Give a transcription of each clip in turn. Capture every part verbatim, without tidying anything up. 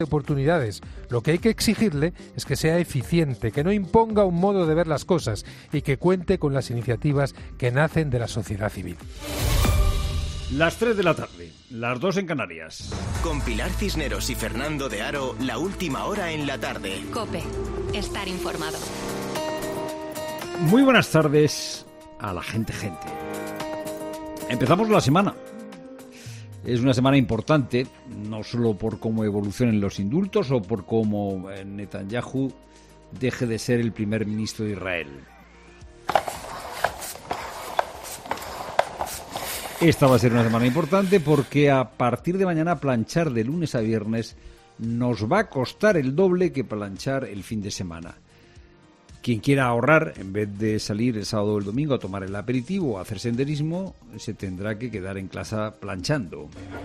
oportunidades. Lo que hay que exigirle es que sea eficiente, que no imponga un modo de ver las cosas y que cuente con las iniciativas que nacen de la sociedad civil. Las tres de la tarde, las dos en Canarias. Con Pilar Cisneros y Fernando de Aro, la última hora en la tarde. COPE, estar informado. Muy buenas tardes a la gente, gente. Empezamos la semana. Es una semana importante, no solo por cómo evolucionen los indultos o por cómo Netanyahu deje de ser el primer ministro de Israel. Esta va a ser una semana importante porque a partir de mañana planchar de lunes a viernes nos va a costar el doble que planchar el fin de semana. Quien quiera ahorrar, en vez de salir el sábado o el domingo a tomar el aperitivo o a hacer senderismo, se tendrá que quedar en casa planchando.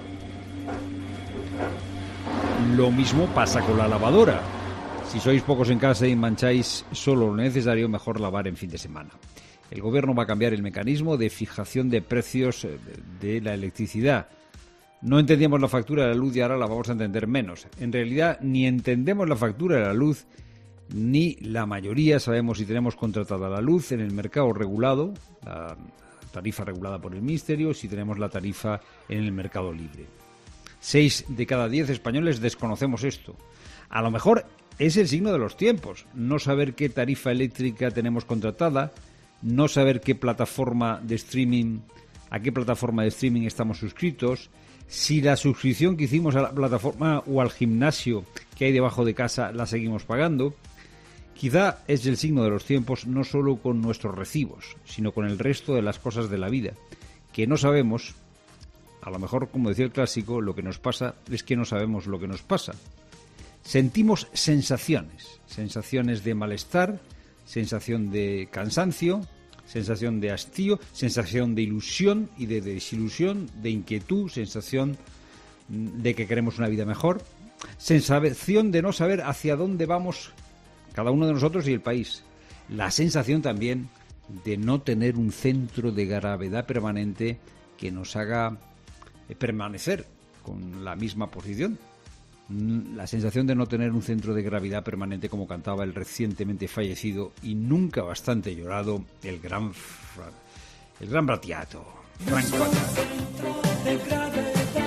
Lo mismo pasa con la lavadora. Si sois pocos en casa y mancháis solo lo necesario, mejor lavar en fin de semana. El gobierno va a cambiar el mecanismo de fijación de precios de la electricidad. No entendíamos la factura de la luz y ahora la vamos a entender menos. En realidad, ni entendemos la factura de la luz, ni la mayoría sabemos si tenemos contratada la luz en el mercado regulado, la tarifa regulada por el Ministerio, si tenemos la tarifa en el mercado libre. Seis de cada diez españoles desconocemos esto. A lo mejor es el signo de los tiempos, no saber qué tarifa eléctrica tenemos contratada, no saber qué plataforma de streaming, a qué plataforma de streaming estamos suscritos, si la suscripción que hicimos a la plataforma o al gimnasio que hay debajo de casa la seguimos pagando. Quizá es el signo de los tiempos no solo con nuestros recibos, sino con el resto de las cosas de la vida, que no sabemos, a lo mejor, como decía el clásico, lo que nos pasa es que no sabemos lo que nos pasa. Sentimos sensaciones, sensaciones de malestar, sensación de cansancio, sensación de hastío, sensación de ilusión y de desilusión, de inquietud, sensación de que queremos una vida mejor, sensación de no saber hacia dónde vamos cada uno de nosotros y el país. La sensación también de no tener un centro de gravedad permanente que nos haga permanecer con la misma posición. La sensación de no tener un centro de gravedad permanente, como cantaba el recientemente fallecido y nunca bastante llorado el gran el gran Battiato, Franco Battiato.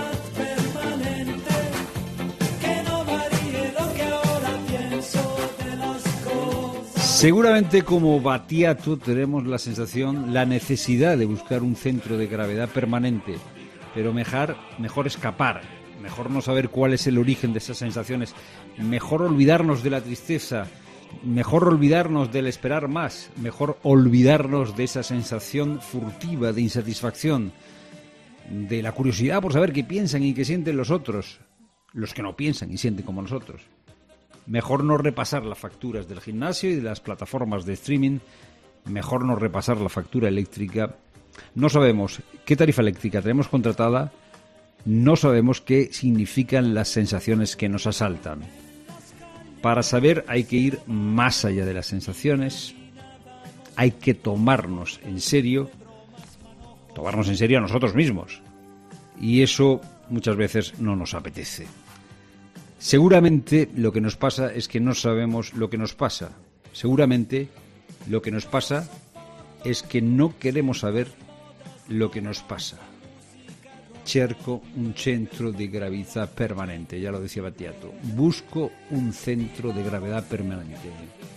Seguramente como Battiato tenemos la sensación, la necesidad de buscar un centro de gravedad permanente, pero mejor, mejor escapar, mejor no saber cuál es el origen de esas sensaciones, mejor olvidarnos de la tristeza, mejor olvidarnos del esperar más, mejor olvidarnos de esa sensación furtiva de insatisfacción, de la curiosidad por saber qué piensan y qué sienten los otros, los que no piensan y sienten como nosotros. Mejor no repasar las facturas del gimnasio y de las plataformas de streaming. Mejor no repasar la factura eléctrica. No sabemos qué tarifa eléctrica tenemos contratada. No sabemos qué significan las sensaciones que nos asaltan. Para saber hay que ir más allá de las sensaciones. Hay que tomarnos en serio. Tomarnos en serio a nosotros mismos. Y eso muchas veces no nos apetece. Seguramente lo que nos pasa es que no sabemos lo que nos pasa. Seguramente lo que nos pasa es que no queremos saber lo que nos pasa. Cerco un centro de gravedad permanente, ya lo decía Battiato. Busco un centro de gravedad permanente.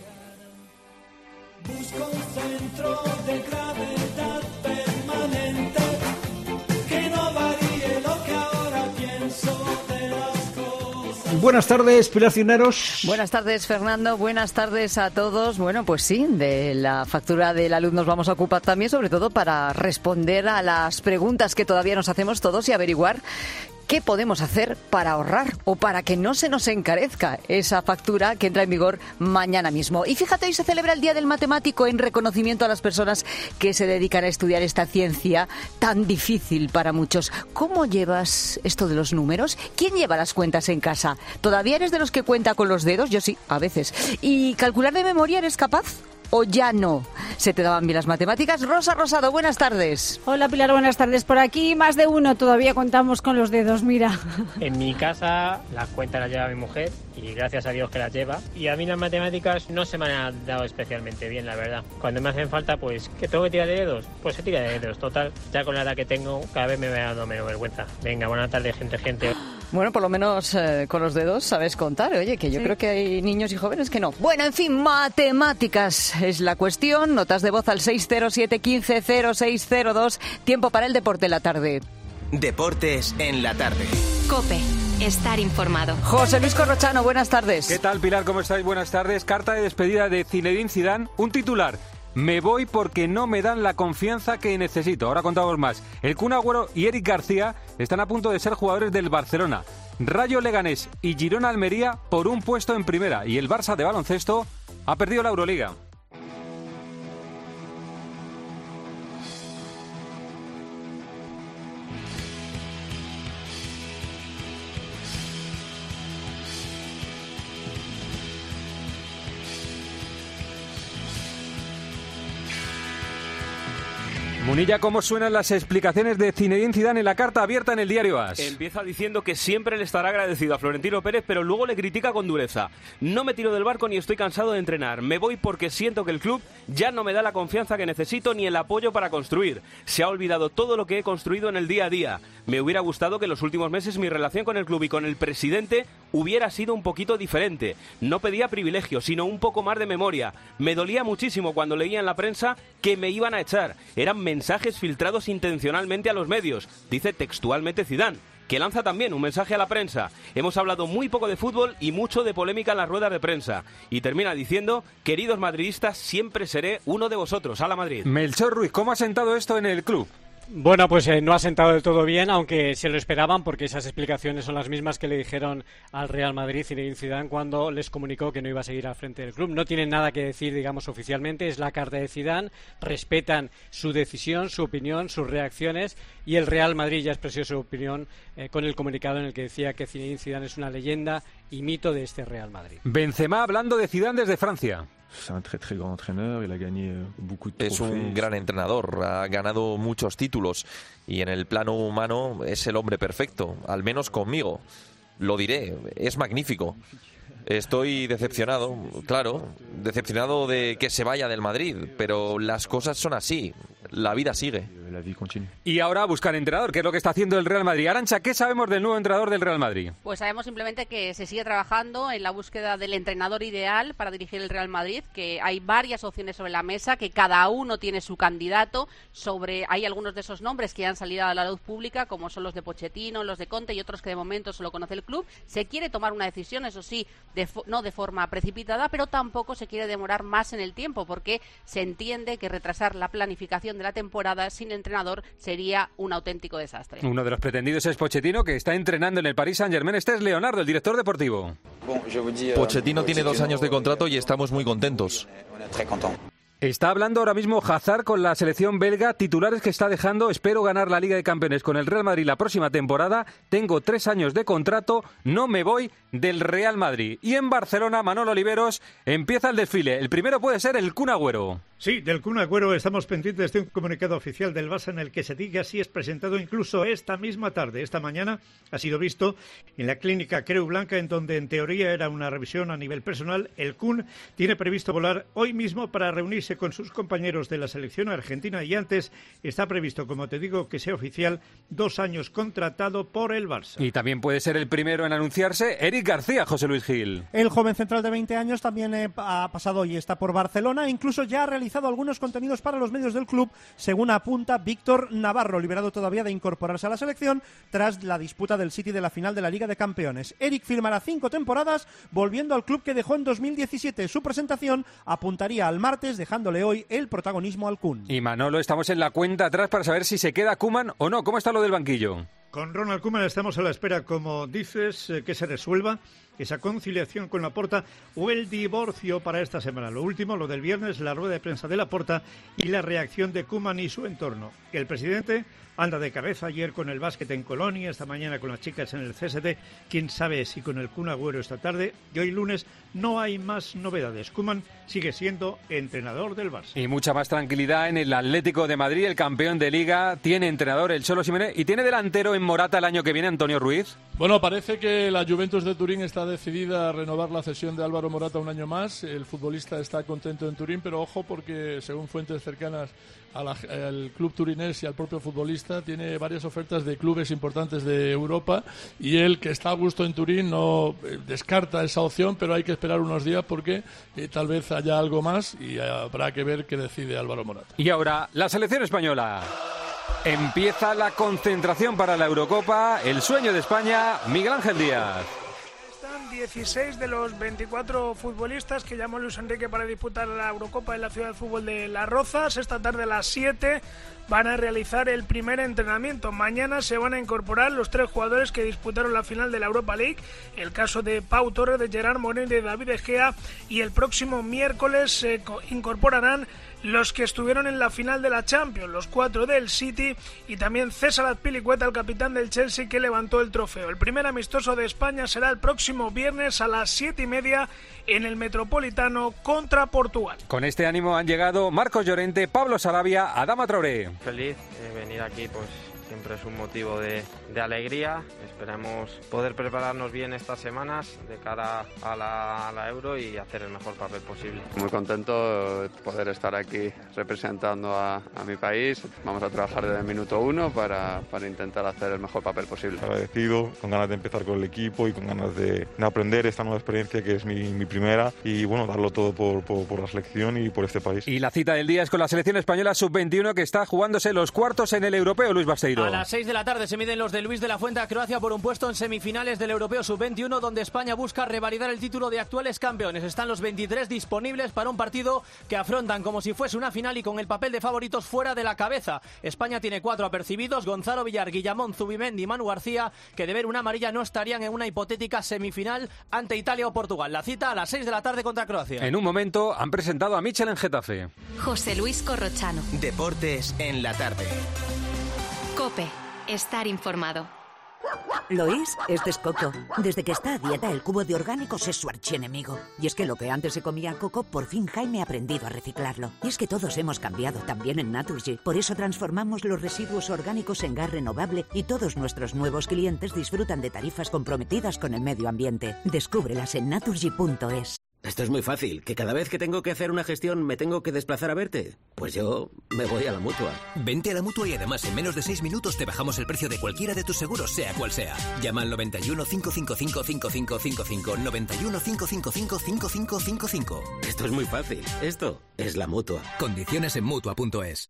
Busco un centro de gravedad permanente que no varíe lo que ahora pienso de las cosas. Buenas tardes, Pilar Cisneros. Buenas tardes, Fernando. Buenas tardes a todos. Bueno, pues sí, de la factura de la luz nos vamos a ocupar también, sobre todo para responder a las preguntas que todavía nos hacemos todos y averiguar qué podemos hacer para ahorrar o para que no se nos encarezca esa factura que entra en vigor mañana mismo. Y fíjate, hoy se celebra el Día del Matemático en reconocimiento a las personas que se dedican a estudiar esta ciencia tan difícil para muchos. ¿Cómo llevas esto de los números? ¿Quién lleva las cuentas en casa? ¿Todavía eres de los que cuenta con los dedos? Yo sí, a veces. ¿Y calcular de memoria eres capaz? o ya no? ¿Se te daban bien las matemáticas? Rosa Rosado, buenas tardes. Hola Pilar, buenas tardes. Por aquí más de uno, todavía contamos con los dedos, mira. En mi casa las cuentas las lleva mi mujer y gracias a Dios que las lleva. Y a mí las matemáticas no se me han dado especialmente bien, la verdad. Cuando me hacen falta, pues, ¿que tengo que tirar de dedos? Pues se tira de dedos, total. Ya con la edad que tengo, cada vez me va dando menos vergüenza. Venga, buenas tardes, gente, gente. Bueno, por lo menos eh, con los dedos sabes contar, oye, que yo sí. Creo que hay niños y jóvenes que no. Bueno, en fin, matemáticas es la cuestión. Notas de voz al seis cero siete uno cinco cero seis cero dos. Tiempo para el deporte en la tarde. Deportes en la tarde. COPE. Estar informado. José Luis Corrochano, buenas tardes. ¿Qué tal, Pilar? ¿Cómo estáis? Buenas tardes. Carta de despedida de Zinedine Zidane. Un titular. Me voy porque no me dan la confianza que necesito. Ahora contamos más. El Kun Agüero y Eric García están a punto de ser jugadores del Barcelona. Rayo Leganés y Girona Almería por un puesto en primera. Y el Barça de baloncesto ha perdido la Euroliga. Munilla, ¿cómo suenan las explicaciones de Zinedine Zidane en la carta abierta en el diario AS? Empieza diciendo que siempre le estará agradecido a Florentino Pérez, pero luego le critica con dureza. No me tiro del barco ni estoy cansado de entrenar. Me voy porque siento que el club ya no me da la confianza que necesito ni el apoyo para construir. Se ha olvidado todo lo que he construido en el día a día. Me hubiera gustado que en los últimos meses mi relación con el club y con el presidente hubiera sido un poquito diferente. No pedía privilegios, sino un poco más de memoria. Me dolía muchísimo cuando leía en la prensa que me iban a echar. Eran mensajes filtrados intencionalmente a los medios, dice textualmente Zidane, que lanza también un mensaje a la prensa. Hemos hablado muy poco de fútbol y mucho de polémica en las ruedas de prensa. Y termina diciendo, queridos madridistas, siempre seré uno de vosotros. ¡Hala Madrid! Melchor Ruiz, ¿cómo ha sentado esto en el club? Bueno, pues eh, no ha sentado del todo bien, aunque se lo esperaban, porque esas explicaciones son las mismas que le dijeron al Real Madrid Zinedine Zidane cuando les comunicó que no iba a seguir al frente del club. No tienen nada que decir, digamos, oficialmente, es la carta de Zidane, respetan su decisión, su opinión, sus reacciones, y el Real Madrid ya expresó su opinión eh, con el comunicado en el que decía que Zinedine Zidane es una leyenda y mito de este Real Madrid. Benzema hablando de Zidane desde Francia. Es un gran entrenador, ha ganado muchos títulos y en el plano humano es el hombre perfecto, al menos conmigo. Lo diré, es magnífico. Estoy decepcionado, claro, decepcionado de que se vaya del Madrid, pero las cosas son así, la vida sigue. Y ahora a buscar entrenador, que es lo que está haciendo el Real Madrid. Arantxa, ¿qué sabemos del nuevo entrenador del Real Madrid? Pues sabemos simplemente que se sigue trabajando en la búsqueda del entrenador ideal para dirigir el Real Madrid, que hay varias opciones sobre la mesa, que cada uno tiene su candidato. Sobre Hay algunos de esos nombres que han salido a la luz pública, como son los de Pochettino, los de Conte y otros que de momento solo conoce el club. Se quiere tomar una decisión, eso sí, de fo- no de forma precipitada, pero tampoco se quiere demorar más en el tiempo, porque se entiende que retrasar la planificación de la temporada sin entrenador sería un auténtico desastre. Uno de los pretendidos es Pochettino, que está entrenando en el Paris Saint-Germain. Este es Leonardo, el director deportivo. Pochettino tiene dos años de contrato y estamos muy contentos. Está hablando ahora mismo Hazard con la selección belga, titulares que está dejando. Espero ganar la Liga de Campeones con el Real Madrid la próxima temporada. Tengo tres años de contrato, no me voy del Real Madrid. Y en Barcelona, Manolo Oliveros, empieza el desfile. El primero puede ser el Kun Agüero. Sí, del Kun Agüero estamos pendientes de un comunicado oficial del Barça en el que se diga si es presentado incluso esta misma tarde. Esta mañana ha sido visto en la clínica Creu Blanca, en donde en teoría era una revisión a nivel personal. El Kun tiene previsto volar hoy mismo para reunirse con sus compañeros de la selección argentina y antes está previsto, como te digo, que sea oficial dos años contratado por el Barça. Y también puede ser el primero en anunciarse Eric García, José Luis Gil. El joven central de veinte años también eh, ha pasado y está por Barcelona, incluso ya ha realizado algunos contenidos para los medios del club, según apunta Víctor Navarro, liberado todavía de incorporarse a la selección tras la disputa del City de la final de la Liga de Campeones. Eric firmará cinco temporadas volviendo al club que dejó en dos mil diecisiete. Su presentación apuntaría al martes, dejándole hoy el protagonismo al Kun. Y Manolo, estamos en la cuenta atrás para saber si se queda Koeman o no. ¿Cómo está lo del banquillo? Con Ronald Koeman estamos a la espera, como dices, eh, que se resuelva esa conciliación con Laporta o el divorcio para esta semana. Lo último, lo del viernes, la rueda de prensa de Laporta y la reacción de Koeman y su entorno. El presidente anda de cabeza, ayer con el básquet en Colonia, esta mañana con las chicas en el C S D, quién sabe si con el Kun Agüero esta tarde, y hoy lunes no hay más novedades. Koeman sigue siendo entrenador del Barça. Y mucha más tranquilidad en el Atlético de Madrid, el campeón de Liga, tiene entrenador el Cholo Simeone y tiene delantero en Morata el año que viene, Antonio Ruiz. Bueno, parece que la Juventus de Turín está decidida a renovar la cesión de Álvaro Morata un año más. El futbolista está contento en Turín, pero ojo porque según fuentes cercanas a la, al club turinés y al propio futbolista, tiene varias ofertas de clubes importantes de Europa y él, que está a gusto en Turín, no eh, descarta esa opción, pero hay que esperar unos días porque eh, tal vez haya algo más y habrá que ver qué decide Álvaro Morata. Y ahora, la selección española. Empieza la concentración para la Eurocopa, el sueño de España, Miguel Ángel Díaz. Están dieciséis de los veinticuatro futbolistas que llamó Luis Enrique para disputar la Eurocopa en la ciudad de fútbol de Las Rozas. Esta tarde a las siete van a realizar el primer entrenamiento. Mañana se van a incorporar los tres jugadores que disputaron la final de la Europa League, el caso de Pau Torres, de Gerard Moreno y de David De Gea, y el próximo miércoles se incorporarán los que estuvieron en la final de la Champions, los cuatro del City, y también César Azpilicueta, el capitán del Chelsea, que levantó el trofeo. El primer amistoso de España será el próximo viernes a las siete y media en el Metropolitano contra Portugal. Con este ánimo han llegado Marcos Llorente, Pablo Sarabia, Adama Traoré. Feliz de venir aquí, pues siempre es un motivo de, de alegría. Esperamos poder prepararnos bien estas semanas de cara a la, a la Euro y hacer el mejor papel posible. Muy contento de poder estar aquí representando a, a mi país. Vamos a trabajar desde el minuto uno para, para intentar hacer el mejor papel posible. Agradecido, con ganas de empezar con el equipo y con ganas de, de aprender esta nueva experiencia que es mi, mi primera y bueno, darlo todo por, por, por la selección y por este país. Y la cita del día es con la selección española sub veintiuno que está jugándose los cuartos en el europeo, Luis Basteiro. A las seis de la tarde se miden los de Luis de la Fuente a Croacia por un puesto en semifinales del europeo sub veintiuno, donde España busca revalidar el título de actuales campeones. Están los veintitrés disponibles para un partido que afrontan como si fuese una final y con el papel de favoritos fuera de la cabeza. España tiene cuatro apercibidos: Gonzalo Villar, Guillamón, Zubimendi y Manu García, que de ver una amarilla no estarían en una hipotética semifinal ante Italia o Portugal. La cita a las seis de la tarde contra Croacia. En un momento han presentado a Michel en Getafe. José Luis Corrochano. Deportes en la tarde. COPE. Estar informado. Lois es Texcoco. Desde que está a dieta, el cubo de orgánicos es su archienemigo. Y es que lo que antes se comía coco, por fin Jaime ha aprendido a reciclarlo. Y es que todos hemos cambiado, también en Naturgy. Por eso transformamos los residuos orgánicos en gas renovable y todos nuestros nuevos clientes disfrutan de tarifas comprometidas con el medio ambiente. Descúbrelas en naturgy punto es. Esto es muy fácil, que cada vez que tengo que hacer una gestión me tengo que desplazar a verte. Pues yo me voy a la Mutua. Vente a la Mutua y además en menos de seis minutos te bajamos el precio de cualquiera de tus seguros, sea cual sea. Llama al noventa y uno, cinco cinco cinco, cinco cinco cinco cinco, noventa y uno, cinco cinco cinco, cinco cinco cinco cinco. Esto es muy fácil, esto es la Mutua. Condiciones en Mutua punto es.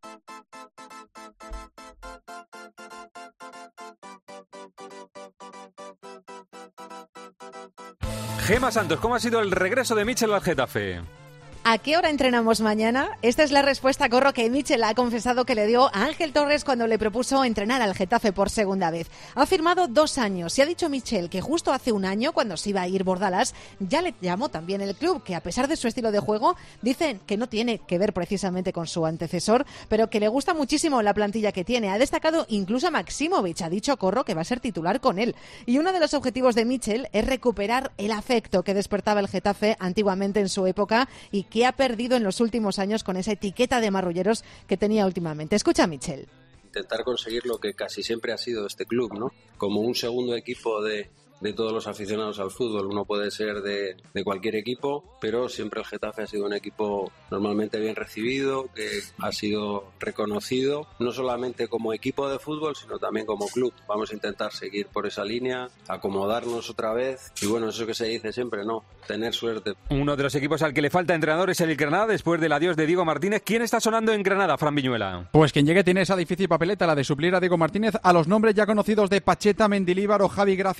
Gema Santos, ¿cómo ha sido el regreso de Michel al Getafe? ¿A qué hora entrenamos mañana? Esta es la respuesta, Corro, que Michel ha confesado que le dio a Ángel Torres cuando le propuso entrenar al Getafe por segunda vez. Ha firmado dos años y ha dicho Michel que justo hace un año, cuando se iba a ir Bordalas, ya le llamó también el club, que a pesar de su estilo de juego, dicen que no tiene que ver precisamente con su antecesor, pero que le gusta muchísimo la plantilla que tiene. Ha destacado incluso a Maximovic, ha dicho Corro que va a ser titular con él. Y uno de los objetivos de Michel es recuperar el afecto que despertaba el Getafe antiguamente en su época y que ha perdido en los últimos años con esa etiqueta de marrulleros que tenía últimamente. Escucha a Michel. Intentar conseguir lo que casi siempre ha sido este club, ¿no? Como un segundo equipo de, de todos los aficionados al fútbol. Uno puede ser de, de cualquier equipo, pero siempre el Getafe ha sido un equipo normalmente bien recibido, que ha sido reconocido, no solamente como equipo de fútbol, sino también como club. Vamos a intentar seguir por esa línea, acomodarnos otra vez, y bueno, eso que se dice siempre, ¿no? Tener suerte. Uno de los equipos al que le falta entrenador es el Granada, después del adiós de Diego Martínez. ¿Quién está sonando en Granada, Fran Viñuela? Pues quien llegue tiene esa difícil papeleta, la de suplir a Diego Martínez. A los nombres ya conocidos de Pacheta, Mendilíbar o Javi Gracia se le suma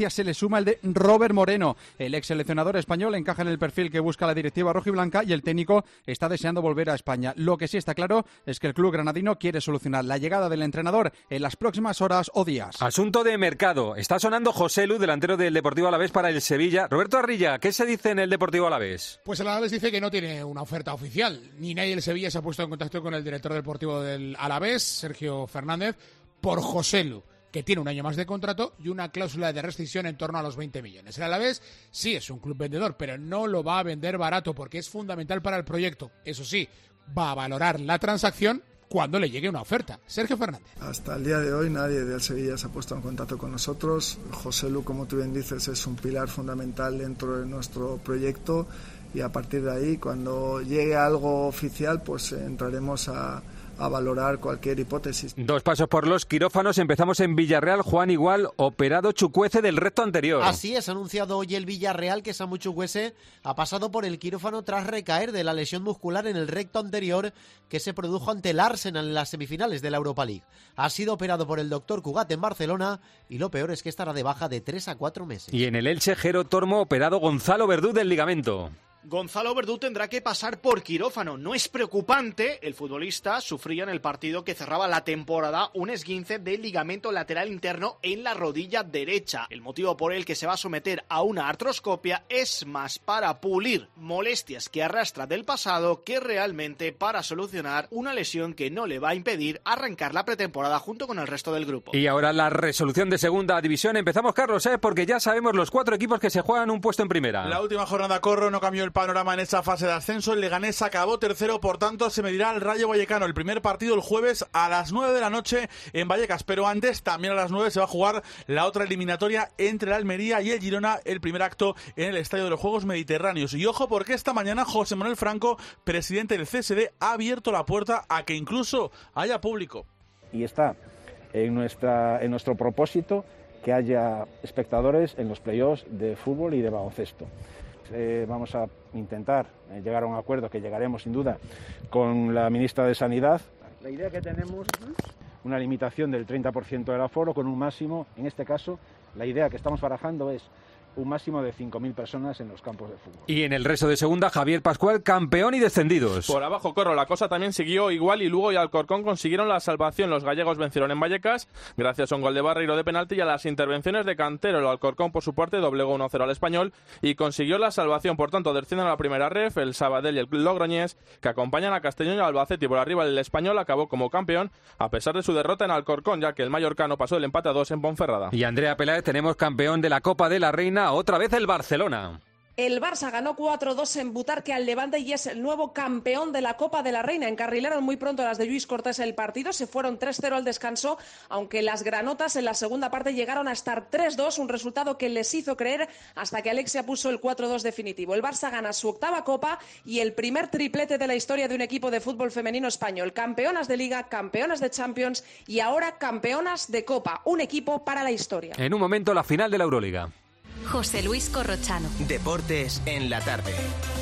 suma el de Robert Moreno. El ex seleccionador español encaja en el perfil que busca la directiva rojiblanca y el técnico está deseando volver a España. Lo que sí está claro es que el club granadino quiere solucionar la llegada del entrenador en las próximas horas o días. Asunto de mercado. Está sonando Joselu, delantero del Deportivo Alavés para el Sevilla. Roberto Arrilla, ¿qué se dice en el Deportivo Alavés? Pues el Alavés dice que no tiene una oferta oficial. Ni nadie del Sevilla se ha puesto en contacto con el director deportivo del Alavés, Sergio Fernández, por Joselu, que tiene un año más de contrato y una cláusula de rescisión en torno a los veinte millones. El Alavés sí es un club vendedor, pero no lo va a vender barato porque es fundamental para el proyecto. Eso sí, va a valorar la transacción cuando le llegue una oferta. Sergio Fernández. Hasta el día de hoy nadie del Sevilla se ha puesto en contacto con nosotros. Joselu, como tú bien dices, es un pilar fundamental dentro de nuestro proyecto y a partir de ahí, cuando llegue algo oficial, pues entraremos a a valorar cualquier hipótesis. Dos pasos por los quirófanos. Empezamos en Villarreal. Juan Igual, operado Chukwueze del recto anterior. Así es, ha anunciado hoy el Villarreal que Samu Chukwueze ha pasado por el quirófano tras recaer de la lesión muscular en el recto anterior que se produjo ante el Arsenal en las semifinales de la Europa League. Ha sido operado por el doctor Cugat en Barcelona y lo peor es que estará de baja de tres a cuatro meses. Y en el Elche, Jero Tormo, operado Gonzalo Verdú del ligamento. Gonzalo Verdú tendrá que pasar por quirófano. No es preocupante, el futbolista sufría en el partido que cerraba la temporada un esguince del ligamento lateral interno en la rodilla derecha. El motivo por el que se va a someter a una artroscopia es más para pulir molestias que arrastra del pasado que realmente para solucionar una lesión que no le va a impedir arrancar la pretemporada junto con el resto del grupo. Y ahora la resolución de segunda división. Empezamos, Carlos, ¿eh? porque ya sabemos los cuatro equipos que se juegan un puesto en primera. La última jornada corro no cambió el panorama en esa fase de ascenso. El Leganés acabó tercero, por tanto se medirá al Rayo Vallecano. El primer partido el jueves a las nueve de la noche en Vallecas, pero antes también a las nueve se va a jugar la otra eliminatoria entre el Almería y el Girona, el primer acto en el Estadio de los Juegos Mediterráneos. Y ojo, porque esta mañana José Manuel Franco, presidente del C S D, ha abierto la puerta a que incluso haya público. Y está en, nuestra, en nuestro propósito que haya espectadores en los playoffs de fútbol y de baloncesto. Eh, vamos a intentar eh, llegar a un acuerdo, que llegaremos sin duda, con la ministra de Sanidad. La idea que tenemos es una limitación del treinta por ciento del aforo con un máximo, en este caso, la idea que estamos barajando es un máximo de cinco mil personas en los campos de fútbol. Y en el resto de segunda, Javier Pascual, campeón y descendidos. Por abajo, Corro, la cosa también siguió igual y Lugo y Alcorcón consiguieron la salvación. Los gallegos vencieron en Vallecas gracias a un gol de Barreiro de penalti y a las intervenciones de Cantero. El Alcorcón, por su parte, doblegó uno cero al Español y consiguió la salvación. Por tanto, descienden a la primera ref el Sabadell y el Logroñés, que acompañan a Castellón y Albacete. Y por arriba, el Español acabó como campeón a pesar de su derrota en Alcorcón, ya que el mallorcano pasó el empate a dos en Ponferrada. Y Andrea Peláez, tenemos campeón de la Copa de la Reina, otra vez el Barcelona. El Barça ganó cuatro dos en Butarque al Levante y es el nuevo campeón de la Copa de la Reina. Encarrilaron muy pronto las de Lluís Cortés el partido, se fueron tres cero al descanso, aunque las granotas en la segunda parte llegaron a estar tres dos, un resultado que les hizo creer hasta que Alexia puso el cuatro dos definitivo. El Barça gana su octava Copa y el primer triplete de la historia de un equipo de fútbol femenino español. Campeonas de Liga, campeonas de Champions y ahora campeonas de Copa. Un equipo para la historia. En un momento, la final de la Euroliga. José Luis Corrochano. Deportes en la tarde.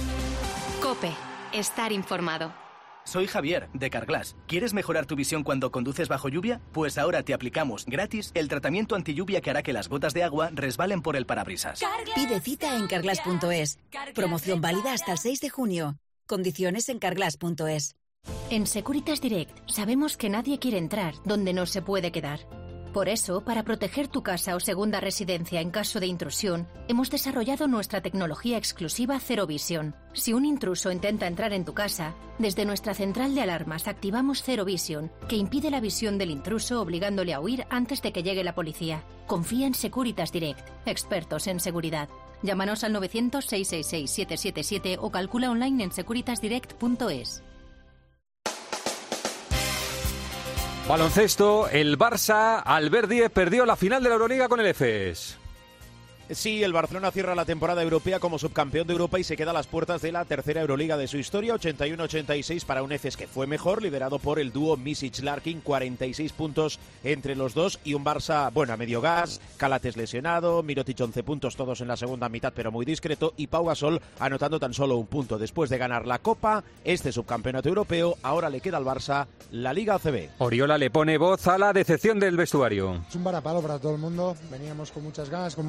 COPE. Estar informado. Soy Javier, de Carglass. ¿Quieres mejorar tu visión cuando conduces bajo lluvia? Pues ahora te aplicamos gratis el tratamiento antilluvia que hará que las gotas de agua resbalen por el parabrisas. Pide cita en carglass punto es. Promoción válida hasta el seis de junio. Condiciones en carglass punto es. En Securitas Direct sabemos que nadie quiere entrar donde no se puede quedar. Por eso, para proteger tu casa o segunda residencia en caso de intrusión, hemos desarrollado nuestra tecnología exclusiva Zero Vision. Si un intruso intenta entrar en tu casa, desde nuestra central de alarmas activamos Zero Vision, que impide la visión del intruso obligándole a huir antes de que llegue la policía. Confía en Securitas Direct, expertos en seguridad. Llámanos al novecientos, seiscientos sesenta y seis, setecientos setenta y siete o calcula online en securitas direct punto es. Baloncesto, el Barça, Albert Díez, perdió la final de la Euroliga con el Efes. Sí, el Barcelona cierra la temporada europea como subcampeón de Europa y se queda a las puertas de la tercera Euroliga de su historia, ochenta y uno ochenta y seis para un Efes que fue mejor, liderado por el dúo Misic-Larkin, cuarenta y seis puntos entre los dos, y un Barça, bueno, a medio gas, Calates lesionado, Mirotic once puntos, todos en la segunda mitad, pero muy discreto, y Pau Gasol anotando tan solo un punto. Después de ganar la Copa, este subcampeonato europeo, ahora le queda al Barça la Liga A C B. Oriola le pone voz a la decepción del vestuario. Es un varapalo para todo el mundo, veníamos con muchas ganas, con mucha ilusión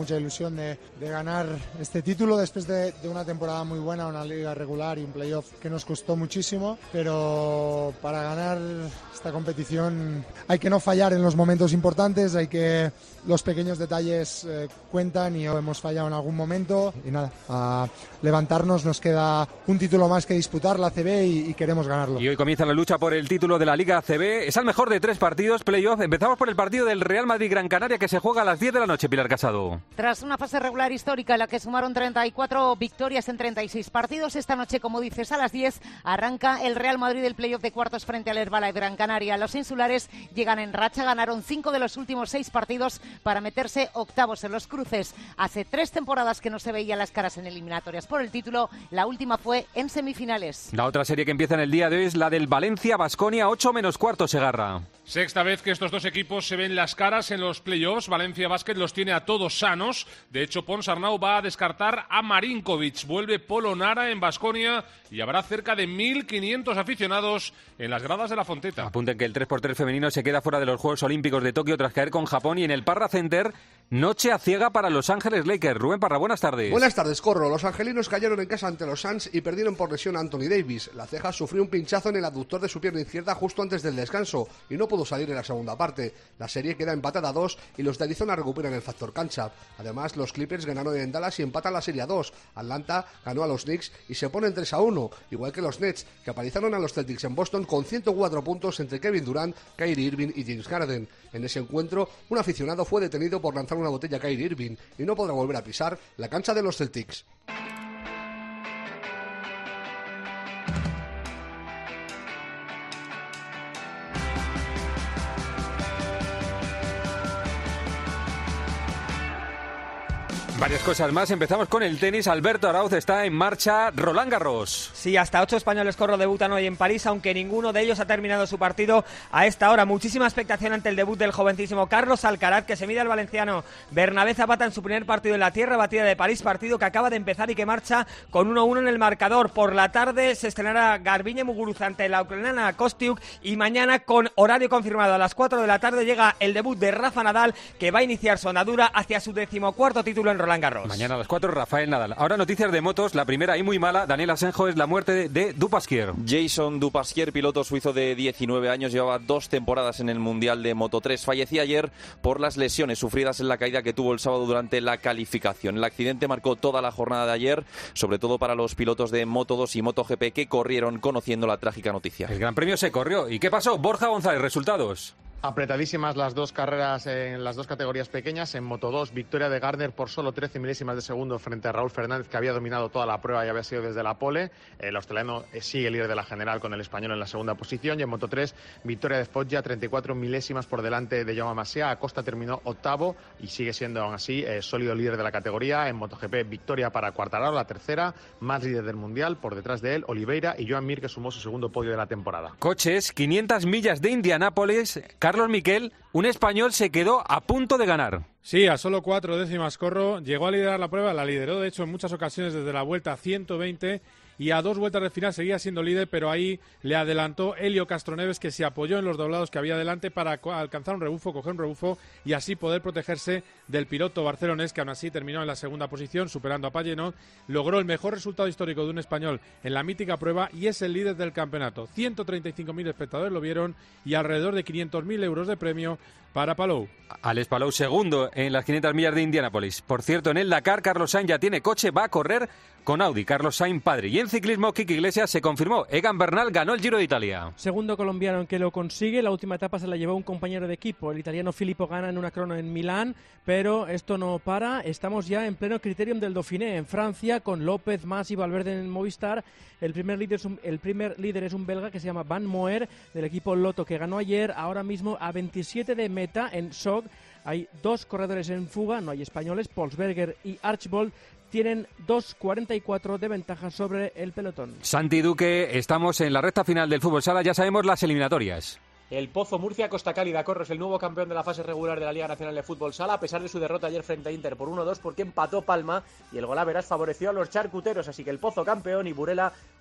ilusión de, de ganar este título después de, de una temporada muy buena, una liga regular y un playoff que nos costó muchísimo, pero para ganar esta competición hay que no fallar en los momentos importantes, hay que los pequeños detalles eh, cuentan y hemos fallado en algún momento y nada, a levantarnos, nos queda un título más que disputar, la A C B, y, y queremos ganarlo. Y hoy comienza la lucha por el título de la Liga A C B, es el mejor de tres partidos, playoff. Empezamos por el partido del Real Madrid-Gran Canaria que se juega a las diez de la noche, Pilar Casado. Tras una fase regular histórica en la que sumaron treinta y cuatro victorias en treinta y seis partidos, esta noche, como dices, a las diez arranca el Real Madrid del playoff de cuartos frente al Herbalife Gran Canaria. Los insulares llegan en racha, ganaron cinco de los últimos seis partidos para meterse octavos en los cruces. Hace tres temporadas que no se veían las caras en eliminatorias por el título, la última fue en semifinales. La otra serie que empieza en el día de hoy es la del Valencia-Baskonia, ocho menos cuarto, Segarra. Sexta vez que estos dos equipos se ven las caras en los playoffs. Valencia Basket los tiene a todos sanos. De hecho, Pons Arnau va a descartar a Marinkovic. Vuelve Polonara en Baskonia y habrá cerca de mil quinientos aficionados en las gradas de la Fonteta. Apunten que el tres por tres femenino se queda fuera de los Juegos Olímpicos de Tokio tras caer con Japón, y en el Parra Center, noche a ciega para Los Ángeles Lakers. Rubén Parra, buenas tardes. Buenas tardes, Corro. Los angelinos cayeron en casa ante los Suns y perdieron por lesión a Anthony Davis. La ceja sufrió un pinchazo en el aductor de su pierna izquierda justo antes del descanso y no pudo salir en la segunda parte. La serie queda empatada a dos y los de Arizona recuperan el factor cancha. Además, los Clippers ganaron en Dallas y empatan la serie a dos. Atlanta ganó a los Knicks y se ponen tres a uno, igual que los Nets, que apalizaron a los Celtics en Boston con ciento cuatro puntos entre Kevin Durant, Kyrie Irving y James Harden. En ese encuentro, un aficionado fue detenido por lanzar una botella a Kyrie Irving y no podrá volver a pisar la cancha de los Celtics. Varias cosas más. Empezamos con el tenis. Alberto Arauz está en marcha. Roland Garros. Sí, hasta ocho españoles, Corro, debutan hoy en París, aunque ninguno de ellos ha terminado su partido a esta hora. Muchísima expectación ante el debut del jovencísimo Carlos Alcaraz, que se mide al valenciano Bernabé Zapata en su primer partido en la tierra batida de París, partido que acaba de empezar y que marcha con uno a uno en el marcador. Por la tarde se estrenará Garbiñe Muguruza ante la ucraniana Kostiuk, y mañana, con horario confirmado a las cuatro de la tarde, llega el debut de Rafa Nadal, que va a iniciar su andadura hacia su decimocuarto título en Roland Garros. Mañana a las cuatro, Rafael Nadal. Ahora noticias de motos. La primera y muy mala, Daniel Asenjo, es la muerte de, de Dupasquier. Jason Dupasquier, piloto suizo de diecinueve años, llevaba dos temporadas en el Mundial de Moto tres. Fallecía ayer por las lesiones sufridas en la caída que tuvo el sábado durante la calificación. El accidente marcó toda la jornada de ayer, sobre todo para los pilotos de Moto dos y MotoGP que corrieron conociendo la trágica noticia. El Gran Premio se corrió. ¿Y qué pasó? Borja González, resultados. Apretadísimas las dos carreras en las dos categorías pequeñas. En Moto dos, victoria de Gardner por solo trece milésimas de segundo frente a Raúl Fernández, que había dominado toda la prueba y había sido desde la pole. El australiano sigue líder de la general con el español en la segunda posición. Y en Moto tres, victoria de Foggia, treinta y cuatro milésimas por delante de Jaume Masia. Acosta terminó octavo y sigue siendo aún así eh, sólido líder de la categoría. En MotoGP, victoria para Quartararo, la tercera, más líder del mundial. Por detrás de él, Oliveira y Joan Mir, que sumó su segundo podio de la temporada. Coches, quinientas millas de Indianápolis. Carlos Miquel, un español, se quedó a punto de ganar. Sí, a solo cuatro décimas, Corro. Llegó a liderar la prueba, la lideró de hecho en muchas ocasiones desde la vuelta ciento veinte, y a dos vueltas del final seguía siendo líder, pero ahí le adelantó Helio Castroneves, que se apoyó en los doblados que había delante para alcanzar un rebufo, coger un rebufo y así poder protegerse del piloto barcelonés, que aún así terminó en la segunda posición, superando a Pallenot. Logró el mejor resultado histórico de un español en la mítica prueba y es el líder del campeonato. ciento treinta y cinco mil espectadores lo vieron y alrededor de quinientos mil euros de premio para Palou. Alex Palou, segundo en las quinientas millas de Indianápolis. Por cierto, en el Dakar, Carlos Sainz ya tiene coche, va a correr con Audi. Carlos Sainz padre. Y en ciclismo, Kiki Iglesias se confirmó. Egan Bernal ganó el Giro de Italia. Segundo colombiano en que lo consigue. La última etapa se la llevó un compañero de equipo. El italiano Filippo Ganna en una crono en Milán. Pero esto no para. Estamos ya en pleno criterium del Dauphiné en Francia, con López, Mas y Valverde en Movistar. El primer líder es un, el primer líder es un belga que se llama Van Moer, del equipo Lotto, que ganó ayer. Ahora mismo a veintisiete de meta en S O G. Hay dos corredores en fuga, no hay españoles. Polsberger y Archbold tienen dos cuarenta y cuatro de ventaja sobre el pelotón. Santi Duque, estamos en la recta final del fútbol sala, ya sabemos las eliminatorias. El Pozo Murcia Costa Cálida, Corro, es el nuevo campeón de la fase regular de la Liga Nacional de Fútbol Sala, a pesar de su derrota ayer frente a Inter por uno dos, porque empató Palma y el golaveras favoreció a los charcuteros, así que el Pozo campeón y Burela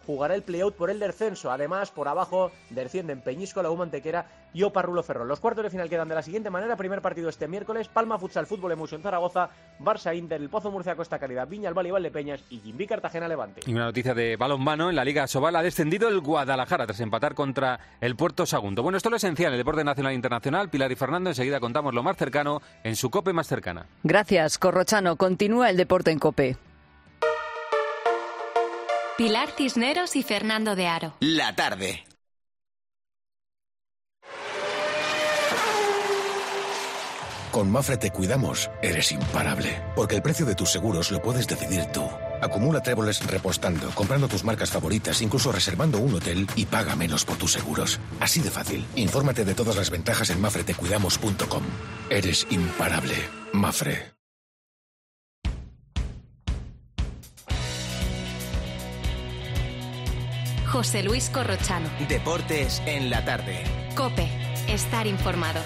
jugará el play-out por el descenso. Además, por abajo descienden Peñíscola, U Mantequera y Oparrulo Ferrol. Los cuartos de final quedan de la siguiente manera. Primer partido este miércoles: Palma Futsal Fútbol Emotion Zaragoza, Barça Inter, El Pozo Murcia Costa Calida, Viña Albal y Valdepeñas y Gimbi Cartagena Levante. Y una noticia de balonmano: en la Liga Sobal ha descendido el Guadalajara tras empatar contra el Puerto Sagunto. Bueno, esto es lo esencial, el deporte nacional e internacional. Pilar y Fernando, enseguida contamos lo más cercano en su COPE más cercana. Gracias, Corrochano. Continúa el deporte en COPE. Pilar Cisneros y Fernando de Aro. La tarde. Con Mafre te cuidamos, eres imparable. Porque el precio de tus seguros lo puedes decidir tú. Acumula tréboles repostando, comprando tus marcas favoritas, incluso reservando un hotel y paga menos por tus seguros. Así de fácil. Infórmate de todas las ventajas en mafre te cuidamos punto com. Eres imparable. Mafre. José Luis Corrochano. Deportes en la tarde. COPE. Estar informado.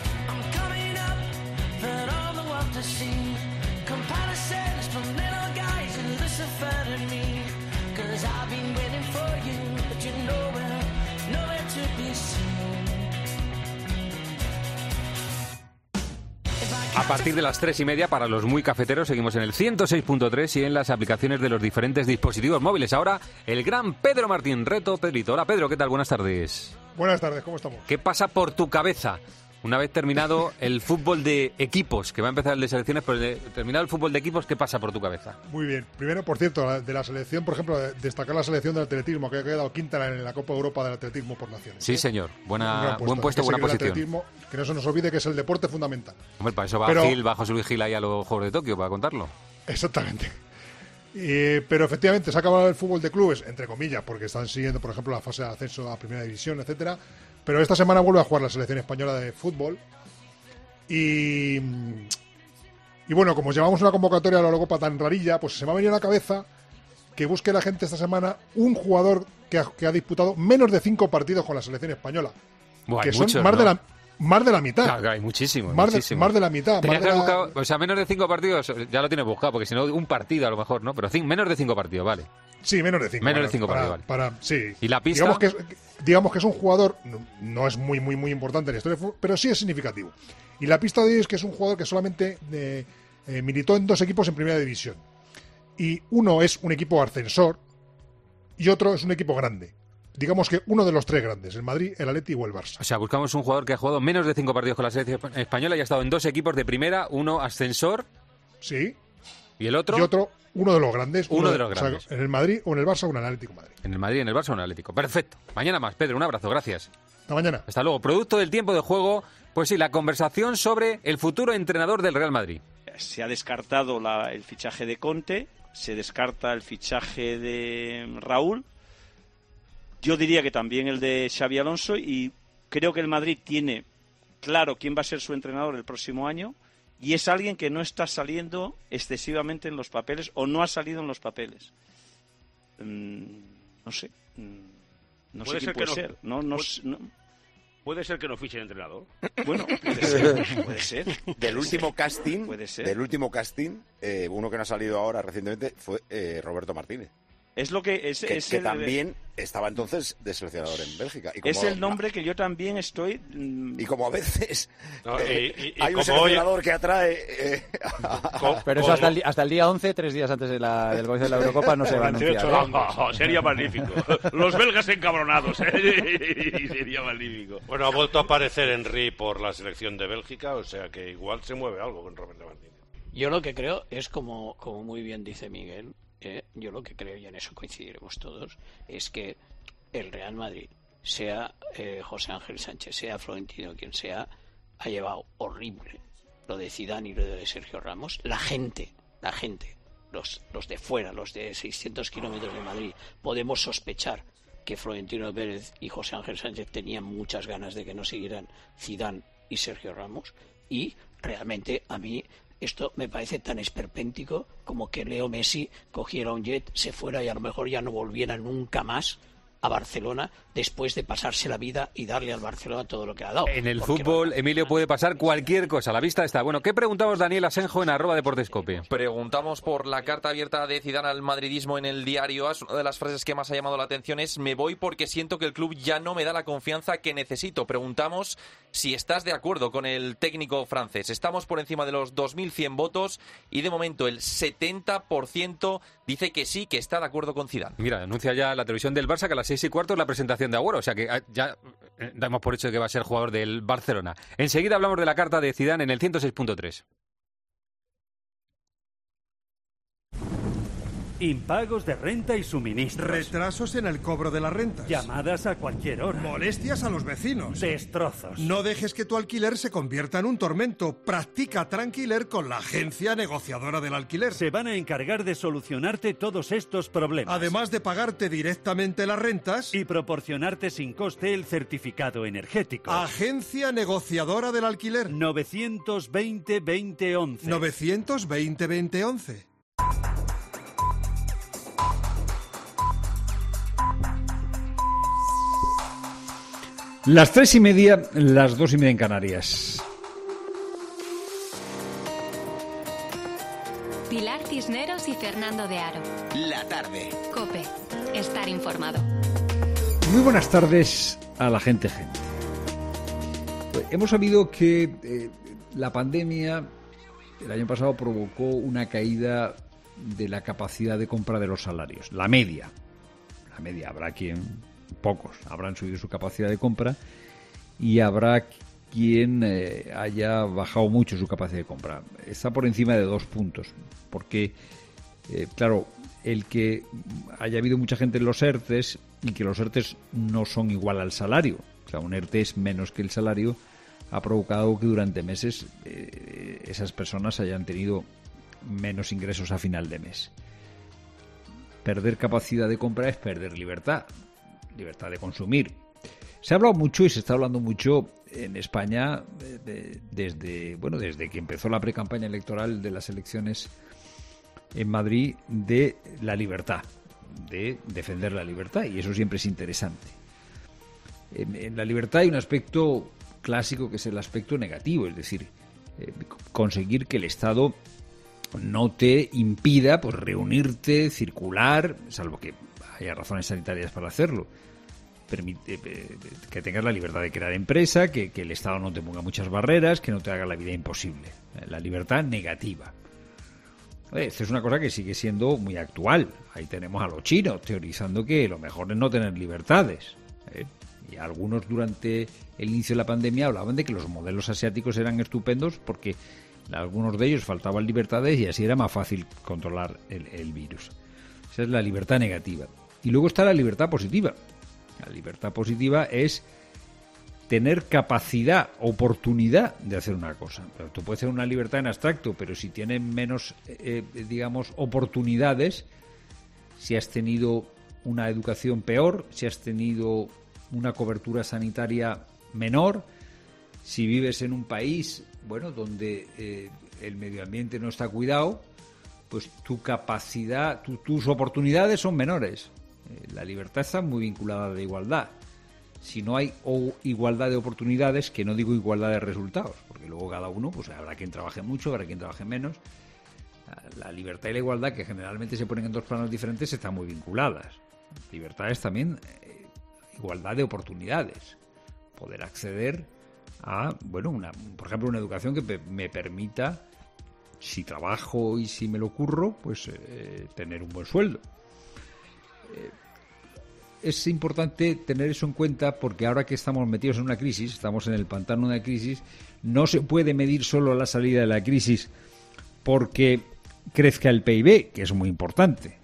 A partir de las tres y media, para los muy cafeteros, seguimos en el ciento seis punto tres y en las aplicaciones de los diferentes dispositivos móviles. Ahora, el gran Pedro Martín Reto. Pedrito. Hola, Pedro, ¿qué tal? Buenas tardes. Buenas tardes, ¿cómo estamos? ¿Qué pasa por tu cabeza una vez terminado el fútbol de equipos? Que va a empezar el de selecciones, pero de, terminado el fútbol de equipos, ¿qué pasa por tu cabeza? Muy bien. Primero, por cierto, de la selección, por ejemplo, destacar la selección del atletismo, que ha quedado quinta en la Copa Europa del Atletismo por Naciones. Sí, ¿eh? señor. Buena, puesto, buen puesto, buena posición. Atletismo, que no se nos olvide que es el deporte fundamental. Hombre, para eso va pero, Gil, va José Luis Gil ahí a los Juegos de Tokio, para contarlo. Exactamente. Eh, pero efectivamente se ha acabado el fútbol de clubes, entre comillas, porque están siguiendo, por ejemplo, la fase de ascenso a Primera División, etcétera. Pero esta semana vuelve a jugar la selección española de fútbol. Y, y bueno, como llevamos una convocatoria a la Eurocopa tan rarilla, pues se me ha venido a la cabeza que busque la gente esta semana un jugador que ha, que ha disputado menos de cinco partidos con la selección española. Buah, que son muchos, más, ¿no? de la, más de la mitad. Claro, hay muchísimo, más, muchísimo. De, más de la mitad. Tenías más que de haber la... buscado, o sea, menos de cinco partidos, ya lo tienes buscado, porque si no, un partido a lo mejor, ¿no? Pero cinco, menos de cinco partidos, vale. Sí, menos de cinco. Menos para, de cinco para, partidos, para, vale. para, sí. ¿Y la pista? Digamos que, es, digamos que es un jugador, no, no es muy, muy, muy importante en la historia del fútbol, pero sí es significativo. Y la pista de hoy es que es un jugador que solamente eh, eh, militó en dos equipos en Primera División. Y uno es un equipo ascensor y otro es un equipo grande. Digamos que uno de los tres grandes, el Madrid, el Atleti o el Barça. O sea, buscamos un jugador que ha jugado menos de cinco partidos con la selección española y ha estado en dos equipos de primera, uno ascensor. Sí. ¿Y el otro? Y otro, uno de los grandes. Uno, uno de los grandes. O sea, en el Madrid o en el Barça o en el Atlético de Madrid. En el Madrid, en el Barça o en el Atlético. Perfecto. Mañana más. Pedro, un abrazo. Gracias. Hasta mañana. Hasta luego. Producto del tiempo de juego, pues sí, la conversación sobre el futuro entrenador del Real Madrid. Se ha descartado la, el fichaje de Conte, se descarta el fichaje de Raúl. Yo diría que también el de Xabi Alonso, y creo que el Madrid tiene claro quién va a ser su entrenador el próximo año, y es alguien que no está saliendo excesivamente en los papeles o no ha salido en los papeles. Mm, no sé. Mm, no sé quién puede ser. No, no, no. Puede ser que no fiche el entrenador. Bueno, puede ser. Puede ser. Del último casting, puede ser. Del último casting, eh, uno que no ha salido ahora recientemente fue eh, Roberto Martínez. Es lo que es, que, es que el, también estaba entonces de seleccionador en Bélgica. Y como, es el nombre que yo también estoy. Mmm... Y como a veces no, eh, y, y, hay y un seleccionador hoy... que atrae. Eh, con, Pero eso hasta el, hasta el día once, tres días antes de la, del comienzo de la Eurocopa, no se va a anunciar. ¿eh? Oh, sería magnífico. Los belgas encabronados. ¿eh? Sería magnífico. Bueno, ha vuelto a aparecer Henry por la selección de Bélgica, o sea que igual se mueve algo con Roberto Martínez. Yo lo que creo es, como, como muy bien dice Miguel. Eh, yo lo que creo, y en eso coincidiremos todos, es que el Real Madrid, sea eh, José Ángel Sánchez, sea Florentino, quien sea, ha llevado horrible lo de Zidane y lo de Sergio Ramos. La gente, la gente, los, los de fuera, los de seiscientos kilómetros de Madrid, podemos sospechar que Florentino Pérez y José Ángel Sánchez tenían muchas ganas de que no siguieran Zidane y Sergio Ramos, y realmente a mí esto me parece tan esperpéntico como que Leo Messi cogiera un jet, se fuera y a lo mejor ya no volviera nunca más a Barcelona después de pasarse la vida y darle al Barcelona todo lo que ha dado. En el Porque fútbol, Emilio, puede pasar cualquier cosa. A la vista está. Bueno, ¿qué preguntamos Daniel Asenjo en arroba Deportescope? Preguntamos por la carta abierta de Zidane al madridismo en el diario AS. Una de las frases que más ha llamado la atención es: me voy porque siento que el club ya no me da la confianza que necesito. Preguntamos si estás de acuerdo con el técnico francés. Estamos por encima de los dos mil cien votos y de momento el setenta por ciento dice que sí, que está de acuerdo con Zidane. Mira, anuncia ya la televisión del Barça que a las seis y cuarto es la presentación de Agüero, o sea que ya damos por hecho de que va a ser jugador del Barcelona. Enseguida hablamos de la carta de Zidane en el ciento seis punto tres. Impagos de renta y suministros. Retrasos en el cobro de las rentas. Llamadas a cualquier hora. Molestias a los vecinos. Destrozos. No dejes que tu alquiler se convierta en un tormento. Practica Tranquiler con la agencia negociadora del alquiler. Se van a encargar de solucionarte todos estos problemas. Además de pagarte directamente las rentas y proporcionarte sin coste el certificado energético. Agencia negociadora del alquiler. novecientos veinte veinte once. novecientos veinte veinte once. Las tres y media, las dos y media en Canarias. Pilar Cisneros y Fernando de Aro. La tarde. COPE. Estar informado. Muy buenas tardes a la gente gente. Hemos sabido que eh, la pandemia el año pasado provocó una caída de la capacidad de compra de los salarios. La media. La media. Habrá quien... Pocos habrán subido su capacidad de compra y habrá quien eh, haya bajado mucho su capacidad de compra. Está por encima de dos puntos, porque, eh, claro, el que haya habido mucha gente en los ERTES y que los ERTES no son igual al salario, o sea, un ERTE es menos que el salario, ha provocado que durante meses eh, esas personas hayan tenido menos ingresos a final de mes. Perder capacidad de compra es perder libertad. Libertad de consumir. Se ha hablado mucho y se está hablando mucho en España de, de, desde bueno desde que empezó la precampaña electoral de las elecciones en Madrid de la libertad, de defender la libertad, y eso siempre es interesante. En, en la libertad hay un aspecto clásico que es el aspecto negativo, es decir, eh, conseguir que el Estado no te impida pues reunirte, circular, salvo que haya razones sanitarias para hacerlo. Permite eh, que tengas la libertad de crear empresa, que, que el Estado no te ponga muchas barreras, que no te haga la vida imposible. La libertad negativa. Esto es una cosa que sigue siendo muy actual. Ahí tenemos a los chinos teorizando que lo mejor es no tener libertades. ¿eh? Y algunos durante el inicio de la pandemia hablaban de que los modelos asiáticos eran estupendos porque en algunos de ellos faltaban libertades y así era más fácil controlar el, el virus. Esa es la libertad negativa. Y luego está la libertad positiva. La libertad positiva es tener capacidad, oportunidad de hacer una cosa. Pero tú puedes tener una libertad en abstracto, pero si tienes menos, eh, digamos, oportunidades, si has tenido una educación peor, si has tenido una cobertura sanitaria menor, si vives en un país, bueno, donde eh, el medio ambiente no está cuidado, pues tu capacidad, tu, tus oportunidades son menores. La libertad está muy vinculada a la igualdad. Si no hay o igualdad de oportunidades, que no digo igualdad de resultados, porque luego cada uno, pues habrá quien trabaje mucho, habrá quien trabaje menos. La libertad y la igualdad, que generalmente se ponen en dos planos diferentes, están muy vinculadas. Libertad es también eh, igualdad de oportunidades. Poder acceder a, bueno, una, por ejemplo, una educación que me permita, si trabajo y si me lo curro, pues eh, tener un buen sueldo. Eh, es importante tener eso en cuenta porque ahora que estamos metidos en una crisis, estamos en el pantano de una crisis, no se puede medir solo la salida de la crisis porque crezca el P I B, que es muy importante.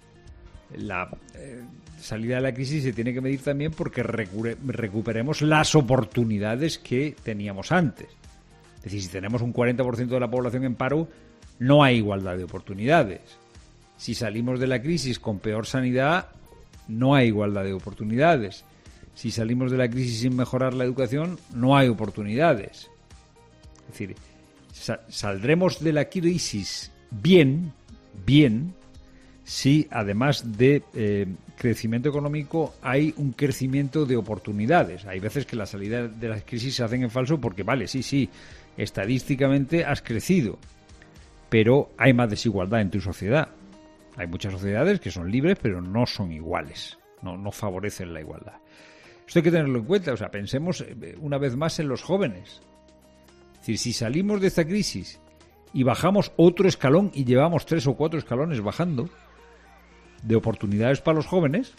La eh, salida de la crisis se tiene que medir también porque recure, recuperemos las oportunidades que teníamos antes. Es decir, si tenemos un cuarenta por ciento de la población en paro, no hay igualdad de oportunidades. Si salimos de la crisis con peor sanidad, no hay igualdad de oportunidades. Si salimos de la crisis sin mejorar la educación, no hay oportunidades. Es decir, sa- saldremos de la crisis bien, bien, si además de eh, crecimiento económico hay un crecimiento de oportunidades. Hay veces que las salidas de las crisis se hacen en falso porque, vale, sí, sí, estadísticamente has crecido, pero hay más desigualdad en tu sociedad. Hay muchas sociedades que son libres, pero no son iguales, no, no favorecen la igualdad. Esto hay que tenerlo en cuenta. O sea, pensemos una vez más en los jóvenes. Es decir, si salimos de esta crisis y bajamos otro escalón y llevamos tres o cuatro escalones bajando de oportunidades para los jóvenes,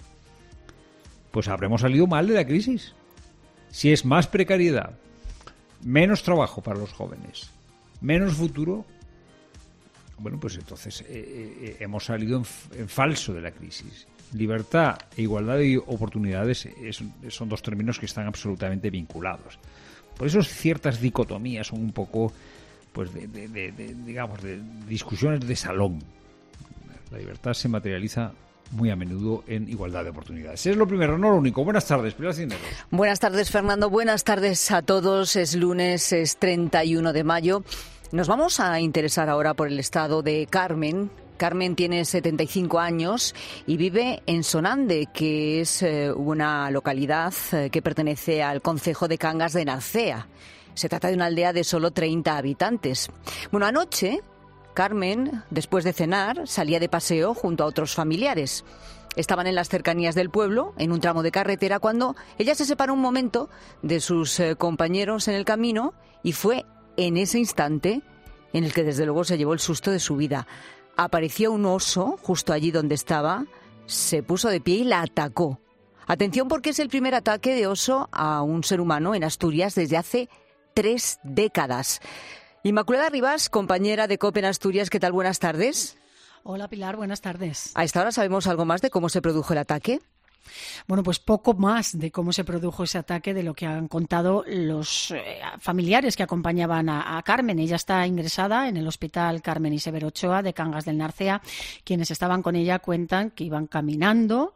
pues habremos salido mal de la crisis. Si es más precariedad, menos trabajo para los jóvenes, menos futuro, bueno, pues entonces eh, eh, hemos salido en, en falso de la crisis. Libertad, igualdad de oportunidades es, son dos términos que están absolutamente vinculados. Por eso ciertas dicotomías son un poco, pues, de, de, de, de, digamos, de discusiones de salón. La libertad se materializa muy a menudo en igualdad de oportunidades. Es lo primero, no lo único. Buenas tardes, Pilar Cisneros. Buenas tardes, Fernando. Buenas tardes a todos. Es lunes, es treinta y uno de mayo. Nos vamos a interesar ahora por el estado de Carmen. Carmen tiene setenta y cinco años y vive en Sonande, que es eh, una localidad eh, que pertenece al concejo de Cangas de Narcea. Se trata de una aldea de solo treinta habitantes. Bueno, anoche Carmen, después de cenar, salía de paseo junto a otros familiares. Estaban en las cercanías del pueblo, en un tramo de carretera, cuando ella se separó un momento de sus eh, compañeros en el camino y fue en ese instante en el que desde luego se llevó el susto de su vida. Apareció un oso justo allí donde estaba, se puso de pie y la atacó. Atención, porque es el primer ataque de oso a un ser humano en Asturias desde hace tres décadas. Inmaculada Rivas, compañera de COPE en Asturias, ¿qué tal? Buenas tardes. Hola Pilar, buenas tardes. ¿A esta hora sabemos algo más de cómo se produjo el ataque? Bueno, pues poco más de cómo se produjo ese ataque de lo que han contado los eh, familiares que acompañaban a, a Carmen. Ella está ingresada en el Hospital Carmen y Severo Ochoa de Cangas del Narcea. Quienes estaban con ella cuentan que iban caminando.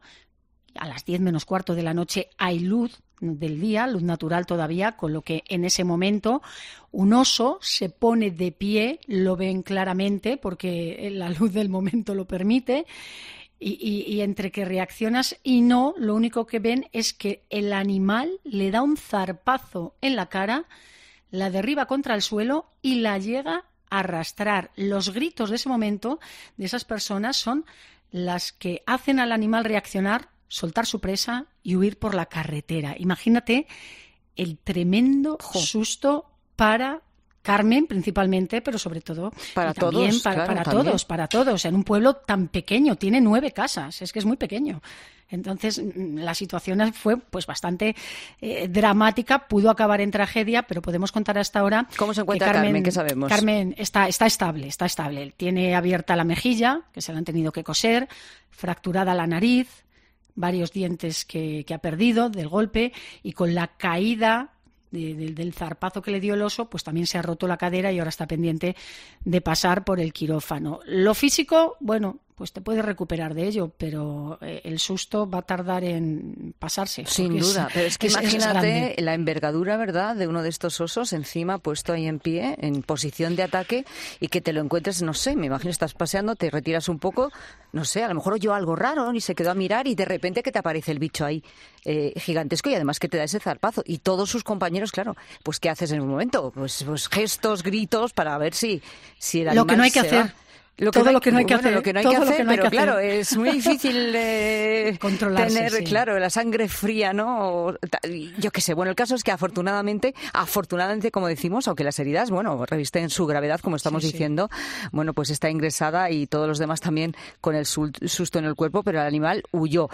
A las diez menos cuarto de la noche hay luz del día, luz natural todavía, con lo que en ese momento un oso se pone de pie, lo ven claramente porque la luz del momento lo permite. Y, y, y entre que reaccionas y no, lo único que ven es que el animal le da un zarpazo en la cara, la derriba contra el suelo y la llega a arrastrar. Los gritos de ese momento de esas personas son las que hacen al animal reaccionar, soltar su presa y huir por la carretera. Imagínate el tremendo susto para Carmen principalmente, pero sobre todo para también todos, para, claro, para también. todos, para todos. En un pueblo tan pequeño, tiene nueve casas, es que es muy pequeño. Entonces la situación fue pues bastante eh, dramática, pudo acabar en tragedia, pero podemos contar hasta ahora. ¿Cómo se encuentra Carmen? Carmen? ¿Qué sabemos? Carmen está, está estable, está estable. Tiene abierta la mejilla, que se la han tenido que coser, fracturada la nariz, varios dientes que, que ha perdido del golpe y con la caída De, de, del zarpazo que le dio el oso, pues también se ha roto la cadera y ahora está pendiente de pasar por el quirófano. Lo físico, bueno, pues te puedes recuperar de ello, pero eh, el susto va a tardar en pasarse. Sin duda, es, pero es que es, imagínate es la envergadura, ¿verdad?, de uno de estos osos encima puesto ahí en pie, en posición de ataque, y que te lo encuentres, no sé, me imagino estás paseando, te retiras un poco, no sé, a lo mejor oyó algo raro y se quedó a mirar y de repente que te aparece el bicho ahí eh, gigantesco y además que te da ese zarpazo. Y todos sus compañeros, claro, pues ¿qué haces en un momento? Pues, pues gestos, gritos para ver si, si el animal Lo que no hay que se hacer. va. Lo todo no hay, lo que no hay que bueno, hacer, lo que no hay todo que lo hacer, que no hay pero que claro, hacer. es muy difícil eh, controlarse, tener, sí. claro, la sangre fría, ¿no? O, yo qué sé. Bueno, el caso es que afortunadamente, afortunadamente, como decimos, aunque las heridas, bueno, revisten su gravedad, como estamos Sí, sí. diciendo, bueno, pues está ingresada y todos los demás también con el susto en el cuerpo, pero el animal huyó.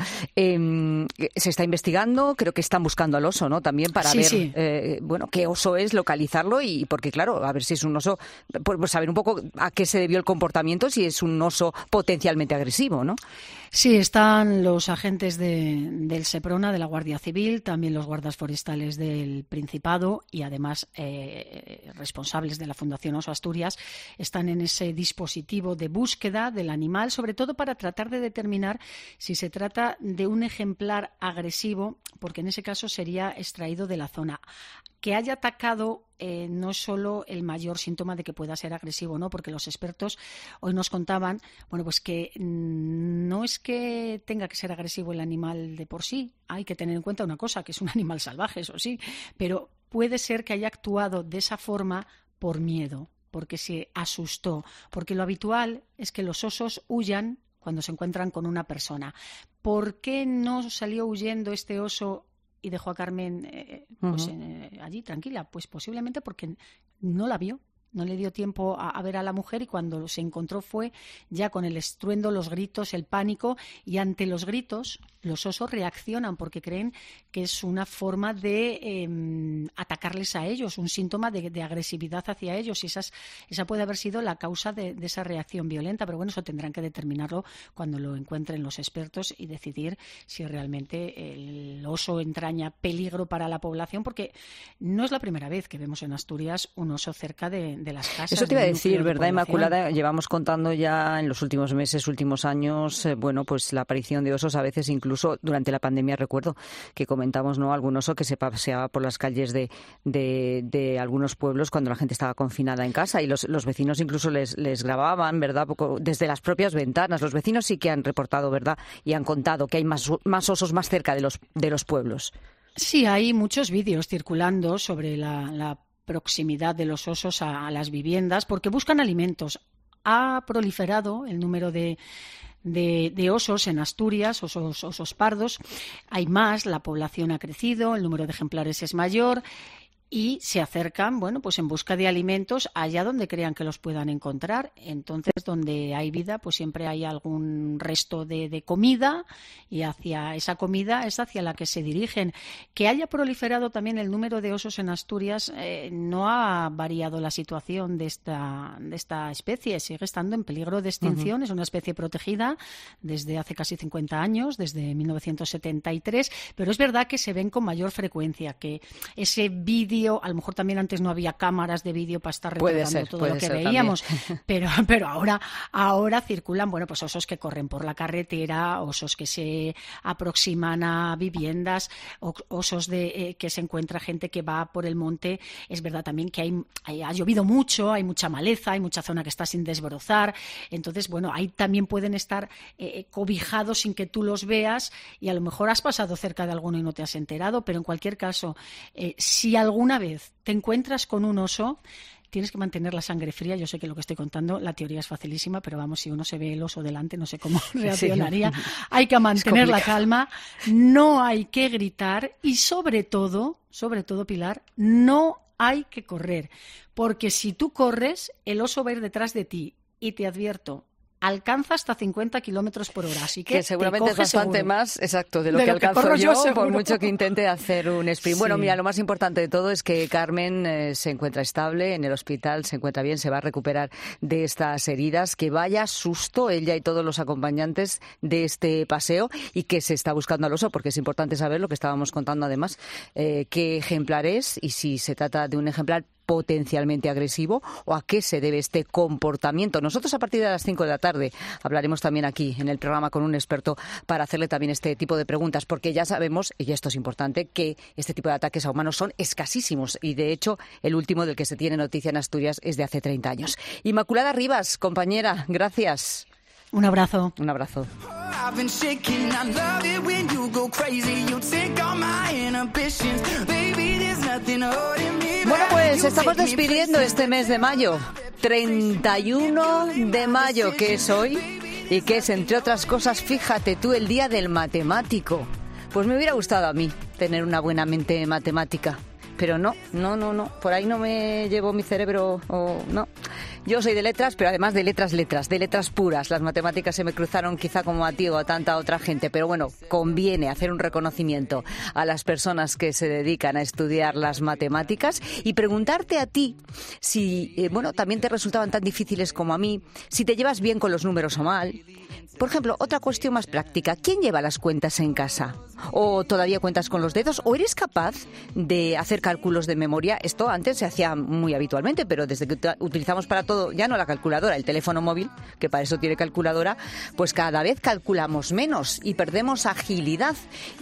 Eh, se está investigando, creo que están buscando al oso, ¿no? También para Sí, ver, sí. Eh, bueno, qué oso es, localizarlo y porque, claro, a ver si es un oso, pues, pues saber un poco a qué se debió el comportamiento, si es un oso potencialmente agresivo, ¿no? Sí, están los agentes de, del Seprona, de la Guardia Civil, también los guardas forestales del Principado y además eh, responsables de la Fundación Oso Asturias están en ese dispositivo de búsqueda del animal, sobre todo para tratar de determinar si se trata de un ejemplar agresivo, porque en ese caso sería extraído de la zona. que haya atacado eh, no es solo el mayor síntoma de que pueda ser agresivo, ¿no? Porque los expertos hoy nos contaban, bueno, pues que no es que tenga que ser agresivo el animal de por sí. Hay que tener en cuenta una cosa, que es un animal salvaje, eso sí, pero puede ser que haya actuado de esa forma por miedo, porque se asustó, porque lo habitual es que los osos huyan cuando se encuentran con una persona. ¿Por qué no salió huyendo este oso y dejó a Carmen eh, pues, uh-huh. eh, allí tranquila? Pues posiblemente porque no la vio, no le dio tiempo a, a ver a la mujer, y cuando se encontró fue ya con el estruendo, los gritos, el pánico, y ante los gritos los osos reaccionan porque creen que es una forma de eh, atacarles a ellos, un síntoma de, de agresividad hacia ellos, y esas, esa puede haber sido la causa de, de esa reacción violenta. Pero bueno, eso tendrán que determinarlo cuando lo encuentren los expertos y decidir si realmente el oso entraña peligro para la población, porque no es la primera vez que vemos en Asturias un oso cerca de, de las casas. Eso te iba a decir, ¿verdad, de Inmaculada? Llevamos contando ya en los últimos meses, últimos años, eh, bueno, pues la aparición de osos, a veces incluso durante la pandemia. Recuerdo que comentamos, ¿no?, algún oso que se paseaba por las calles de, de, de algunos pueblos cuando la gente estaba confinada en casa, y los, los vecinos incluso les, les grababan, ¿verdad?, desde las propias ventanas. Los vecinos sí que han reportado, ¿verdad?, y han contado que hay más, más osos más cerca de los, de los pueblos. Sí, hay muchos vídeos circulando sobre la, la proximidad de los osos a, a las viviendas, porque buscan alimentos. Ha proliferado el número de De, de osos en Asturias, osos, osos pardos. Hay más, la población ha crecido, el número de ejemplares es mayor, y se acercan, bueno, pues en busca de alimentos allá donde crean que los puedan encontrar. Entonces, donde hay vida, pues siempre hay algún resto de, de comida, y hacia esa comida es hacia la que se dirigen. Que haya proliferado también el número de osos en Asturias eh, no ha variado la situación de esta, de esta especie. Sigue estando en peligro de extinción. Uh-huh. Es una especie protegida desde hace casi cincuenta años, desde mil novecientos setenta y tres, pero es verdad que se ven con mayor frecuencia, que ese vídeo, a lo mejor también antes no había cámaras de vídeo para estar recordando todo lo que veíamos, pero, pero ahora, ahora circulan, bueno, pues osos que corren por la carretera, osos que se aproximan a viviendas, osos de eh, que se encuentra gente que va por el monte. Es verdad también que hay, hay ha llovido mucho, hay mucha maleza, hay mucha zona que está sin desbrozar, entonces, bueno, ahí también pueden estar eh, cobijados sin que tú los veas, y a lo mejor has pasado cerca de alguno y no te has enterado. Pero en cualquier caso, eh, si alguna vez te encuentras con un oso, tienes que mantener la sangre fría. Yo sé que lo que estoy contando, la teoría es facilísima, pero vamos, si uno se ve el oso delante, no sé cómo reaccionaría. Sí. Hay que mantener la calma, no hay que gritar, y sobre todo, sobre todo, Pilar, no hay que correr, porque si tú corres, el oso va a ir detrás de ti, y te advierto, alcanza hasta cincuenta kilómetros por hora, así que, que seguramente es bastante seguro. Más exacto de lo de que lo alcanzo que yo, yo por mucho que intente hacer un sprint. Sí. Bueno, mira, lo más importante de todo es que Carmen eh, se encuentra estable en el hospital, se encuentra bien, se va a recuperar de estas heridas. Que vaya susto ella y todos los acompañantes de este paseo, y que se está buscando al oso, porque es importante saber lo que estábamos contando además, eh, qué ejemplar es, y si se trata de un ejemplar potencialmente agresivo, o a qué se debe este comportamiento. Nosotros a partir de las cinco de la tarde hablaremos también aquí en el programa con un experto para hacerle también este tipo de preguntas, porque ya sabemos, y esto es importante, que este tipo de ataques a humanos son escasísimos, y de hecho el último del que se tiene noticia en Asturias es de hace treinta años. Inmaculada Rivas, compañera, gracias. Un abrazo. Un abrazo. Bueno, pues estamos despidiendo este mes de mayo, treinta y uno de mayo, que es hoy, y que es, entre otras cosas, fíjate tú, el día del matemático. Pues me hubiera gustado a mí tener una buena mente matemática, pero no, no, no, no, por ahí no me llevo mi cerebro, o no. Yo soy de letras, pero además de letras, letras, de letras puras. Las matemáticas se me cruzaron quizá como a ti o a tanta otra gente, pero bueno, conviene hacer un reconocimiento a las personas que se dedican a estudiar las matemáticas y preguntarte a ti si, eh, bueno, también te resultaban tan difíciles como a mí, si te llevas bien con los números o mal, Por ejemplo, otra cuestión más práctica. ¿Quién lleva las cuentas en casa? ¿O todavía cuentas con los dedos? ¿O eres capaz de hacer cálculos de memoria? Esto antes se hacía muy habitualmente, pero desde que utilizamos para todo, ya no la calculadora, el teléfono móvil, que para eso tiene calculadora, pues cada vez calculamos menos y perdemos agilidad.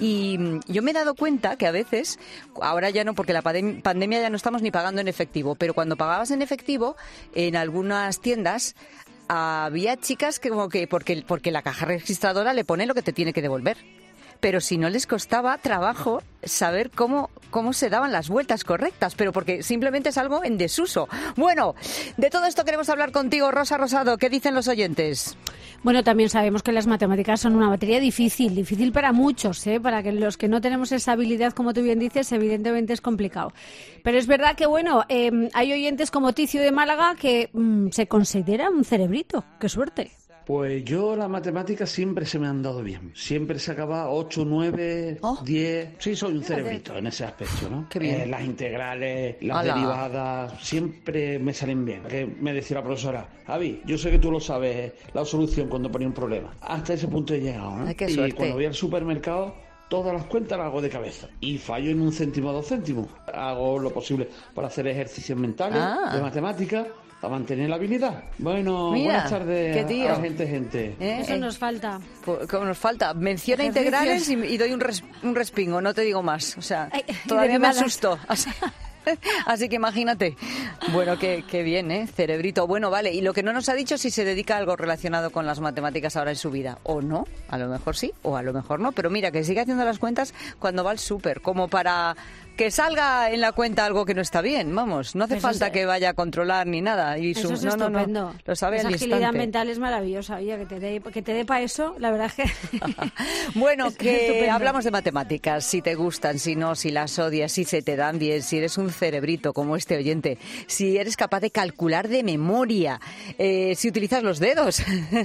Y yo me he dado cuenta que a veces, ahora ya no, porque la pandemia ya no estamos ni pagando en efectivo, pero cuando pagabas en efectivo, en algunas tiendas había chicas que como que porque, porque la caja registradora le pone lo que te tiene que devolver. Pero si no les costaba trabajo saber cómo, cómo se daban las vueltas correctas, pero porque simplemente es algo en desuso. Bueno, de todo esto queremos hablar contigo, Rosa Rosado. ¿Qué dicen los oyentes? Bueno, también sabemos que las matemáticas son una materia difícil, difícil para muchos, ¿eh? Para que los que no tenemos esa habilidad, como tú bien dices, evidentemente es complicado. Pero es verdad que, bueno, eh, hay oyentes como Ticio de Málaga que mmm, se considera un cerebrito. ¡Qué suerte! Pues yo las matemáticas siempre se me han dado bien. Siempre sacaba ocho, nueve, diez... Sí, soy un cerebrito en ese aspecto, ¿no? Qué bien. Eh, las integrales, las ¡Hala! Derivadas, siempre me salen bien. Que me decía la profesora, Javi, yo sé que tú lo sabes, la solución cuando ponía un problema. Hasta ese punto he llegado, ¿no? Ay, qué y suerte. cuando voy al supermercado, todas las cuentas las hago de cabeza. Y fallo en un céntimo o dos céntimos. Hago lo posible para hacer ejercicios mentales, Ah. de matemáticas, a mantener la habilidad. Bueno, Mira, buenas tardes qué a- tío. a la gente, gente. ¿Eh? Eso Eh, nos falta. pues, ¿cómo nos falta? Menciona Ejercicios. integrales y, y doy un, res- un respingo, no te digo más. O sea, Ay, todavía me derivadas. asusto. Así, así que imagínate. Bueno, qué, qué bien, ¿eh? Cerebrito. Bueno, vale. Y lo que no nos ha dicho es si se dedica a algo relacionado con las matemáticas ahora en su vida. O no, a lo mejor sí, o a lo mejor no. Pero mira, que sigue haciendo las cuentas cuando va al súper, como para que salga en la cuenta algo que no está bien. Vamos, no hace Eso falta es- que vaya a controlar ni nada. Y Eso su- es no, no, no, estupendo. lo sabe Esa al agilidad instante. mental es maravillosa. Oye, que te dé que te dé para eso, la verdad es que... Bueno, Es que estupendo. hablamos de matemáticas, si te gustan, si no, si las odias, si se te dan bien, si eres un cerebrito como este oyente, si eres capaz de calcular de memoria, eh, si utilizas los dedos,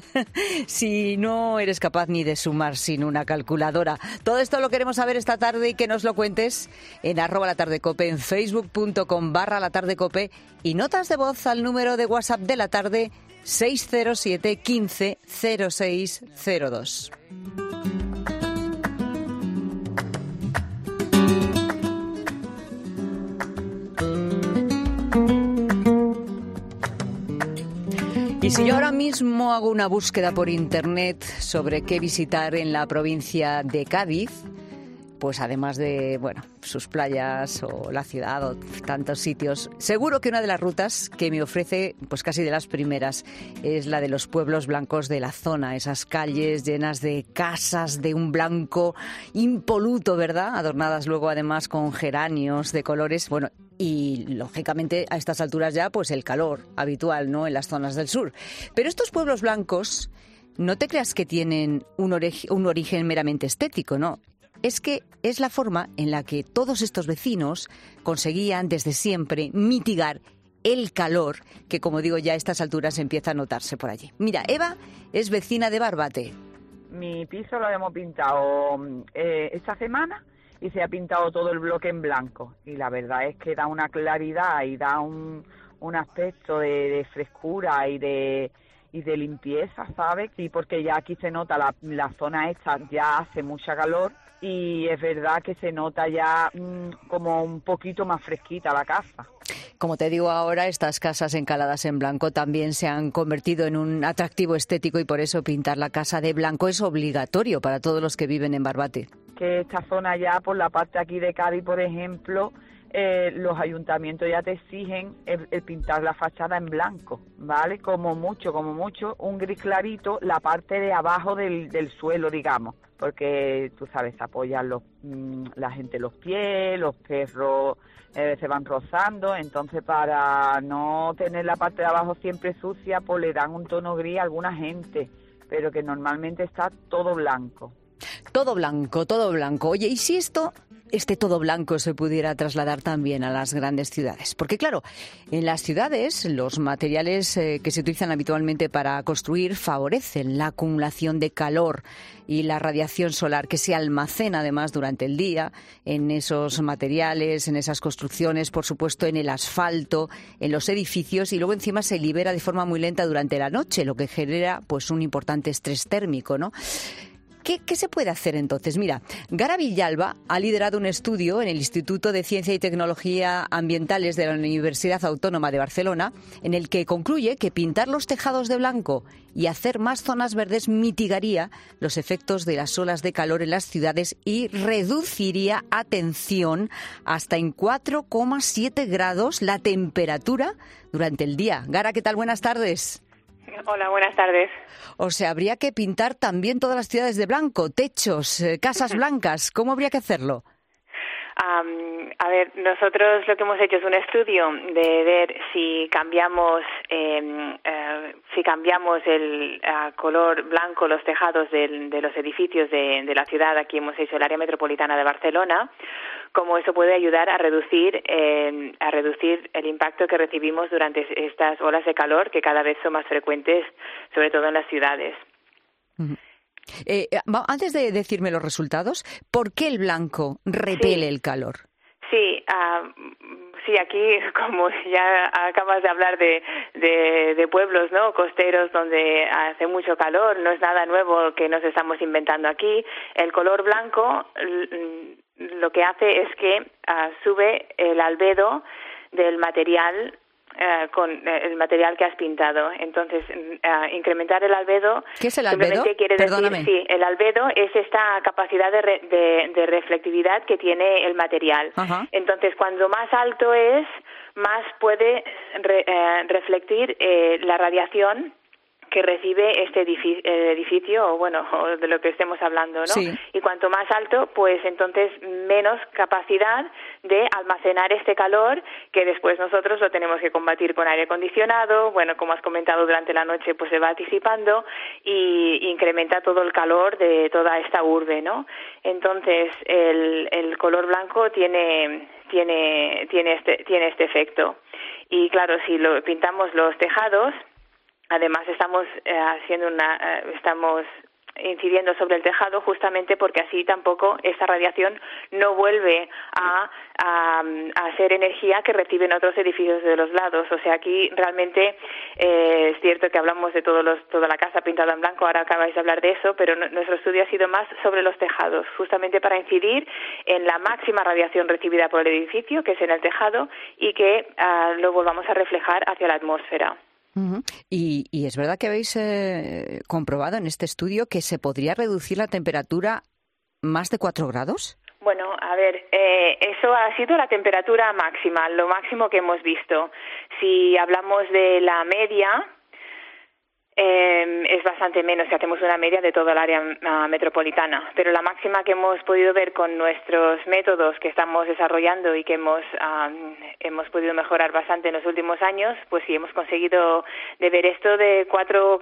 si no eres capaz ni de sumar sin una calculadora. Todo esto lo queremos saber esta tarde y que nos lo cuentes en arroba la tarde cope, en facebook.com barra la tarde cope y notas de voz al número de WhatsApp de la tarde seis cero siete, quince, cero seis cero dos. Y si yo ahora mismo hago una búsqueda por internet sobre qué visitar en la provincia de Cádiz, pues además de, bueno, sus playas o la ciudad o tantos sitios, seguro que una de las rutas que me ofrece, pues casi de las primeras, es la de los pueblos blancos de la zona, esas calles llenas de casas de un blanco impoluto, ¿verdad? Adornadas luego además con geranios de colores, bueno, y lógicamente a estas alturas ya pues el calor habitual, ¿no?, en las zonas del sur. Pero estos pueblos blancos, no te creas que tienen un, ori- un origen meramente estético, ¿no? Es que es la forma en la que todos estos vecinos conseguían desde siempre mitigar el calor que, como digo, ya a estas alturas empieza a notarse por allí. Mira, Eva es vecina de Barbate. Mi piso lo hemos pintado eh, esta semana y se ha pintado todo el bloque en blanco. Y la verdad es que da una claridad y da un, un aspecto de, de frescura y de... y de limpieza, ¿sabes? Sí, porque ya aquí se nota la, la zona esta, ya hace mucha calor y es verdad que se nota ya mmm, como un poquito más fresquita la casa. Como te digo ahora, estas casas encaladas en blanco también se han convertido en un atractivo estético y por eso pintar la casa de blanco es obligatorio para todos los que viven en Barbate. Que esta zona ya, por la parte aquí de Cádiz, por ejemplo, Eh, los ayuntamientos ya te exigen el, el pintar la fachada en blanco, ¿vale? Como mucho, como mucho, un gris clarito, la parte de abajo del, del suelo, digamos, porque tú sabes, se apoyan los, mmm, la gente los pies, los perros eh, se van rozando, entonces para no tener la parte de abajo siempre sucia, pues le dan un tono gris a alguna gente, pero que normalmente está todo blanco. Todo blanco, todo blanco. Oye, ¿y si esto este todo blanco se pudiera trasladar también a las grandes ciudades. Porque claro, en las ciudades los materiales eh, que se utilizan habitualmente para construir favorecen la acumulación de calor y la radiación solar que se almacena además durante el día en esos materiales, en esas construcciones, por supuesto en el asfalto, en los edificios, y luego encima se libera de forma muy lenta durante la noche, lo que genera pues un importante estrés térmico, ¿no? ¿Qué, ¿Qué se puede hacer entonces? Mira, Gara Villalba ha liderado un estudio en el Instituto de Ciencia y Tecnología Ambientales de la Universidad Autónoma de Barcelona, en el que concluye que pintar los tejados de blanco y hacer más zonas verdes mitigaría los efectos de las olas de calor en las ciudades y reduciría, atención, hasta en cuatro coma siete grados la temperatura durante el día. Gara, ¿qué tal? Buenas tardes. Hola, buenas tardes. O sea, habría que pintar también todas las ciudades de blanco, techos, eh, casas blancas. ¿Cómo habría que hacerlo? Um, a ver, nosotros lo que hemos hecho es un estudio de ver si cambiamos eh, eh, si cambiamos el uh, color blanco, los tejados del, de los edificios de, de la ciudad. Aquí hemos hecho el área metropolitana de Barcelona, cómo eso puede ayudar a reducir eh, a reducir el impacto que recibimos durante estas olas de calor que cada vez son más frecuentes, sobre todo en las ciudades. Uh-huh. Eh, antes de decirme los resultados, ¿por qué el blanco repele sí. el calor? Sí, uh, sí, aquí como ya acabas de hablar de, de, de pueblos, ¿no? Costeros donde hace mucho calor, no es nada nuevo que nos estamos inventando aquí. El color blanco lo que hace es que uh, sube el albedo del material. Uh, con uh, el material que has pintado. Entonces, uh, incrementar el albedo... ¿Qué es el albedo? Quiere Perdóname. decir, sí, el albedo es esta capacidad de, re, de, de reflectividad que tiene el material. Ajá. Entonces, cuando más alto es, más puede re, uh, reflectir eh, la radiación que recibe este edificio, edificio o bueno, o de lo que estemos hablando, ¿no? Sí. Y cuanto más alto, pues entonces menos capacidad de almacenar este calor que después nosotros lo tenemos que combatir con aire acondicionado. Bueno, como has comentado, durante la noche pues se va disipando y incrementa todo el calor de toda esta urbe, ¿no? Entonces el, el color blanco tiene tiene tiene este tiene este efecto. Y claro, si lo pintamos los tejados, además estamos eh, haciendo una eh, estamos incidiendo sobre el tejado justamente porque así tampoco esta radiación no vuelve a, a, a ser energía que reciben otros edificios de los lados. O sea, aquí realmente eh, es cierto que hablamos de todos los, toda la casa pintada en blanco, ahora acabáis de hablar de eso, pero no, nuestro estudio ha sido más sobre los tejados, justamente para incidir en la máxima radiación recibida por el edificio, que es en el tejado, y que uh, lo volvamos a reflejar hacia la atmósfera. Uh-huh. Y, y es verdad que habéis eh, comprobado en este estudio que se podría reducir la temperatura más de cuatro grados. Bueno, a ver, eh, eso ha sido la temperatura máxima, lo máximo que hemos visto. Si hablamos de la media, eh, es bastante menos si hacemos una media de toda el área uh, metropolitana, pero la máxima que hemos podido ver con nuestros métodos que estamos desarrollando y que hemos uh, hemos podido mejorar bastante en los últimos años, pues sí hemos conseguido de ver esto de cuatro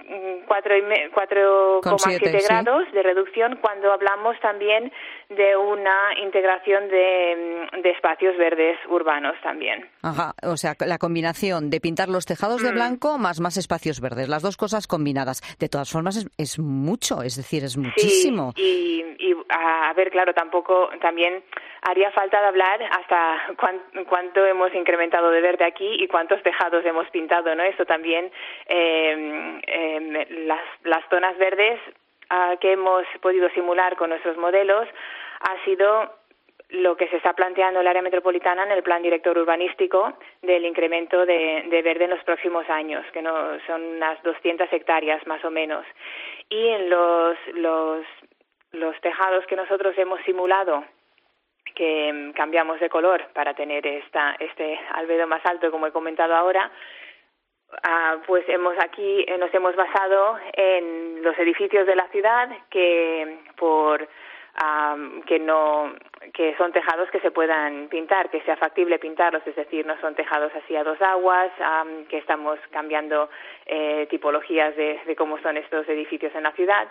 coma siete grados de reducción cuando hablamos también de una integración de, de espacios verdes urbanos también. Ajá, o sea, la combinación de pintar los tejados mm. de blanco más más espacios verdes, las dos cosas combinadas. De todas formas es, es mucho, es decir, es muchísimo. Sí, y, y a ver, claro, tampoco, también haría falta de hablar hasta cuán, cuánto hemos incrementado de verde aquí y cuántos tejados hemos pintado, ¿no? Eso también, eh, eh, las, las zonas verdes uh, que hemos podido simular con nuestros modelos ha sido lo que se está planteando en el área metropolitana en el plan director urbanístico del incremento de, de verde en los próximos años, que no son unas doscientas hectáreas más o menos. Y en los, los, los tejados que nosotros hemos simulado, que cambiamos de color para tener esta, este albedo más alto, como he comentado ahora, uh, pues hemos aquí nos hemos basado en los edificios de la ciudad que por Uh, um, que no que son tejados que se puedan pintar, que sea factible pintarlos, es decir, no son tejados así a dos aguas, um, que estamos cambiando eh, tipologías de, de cómo son estos edificios en la ciudad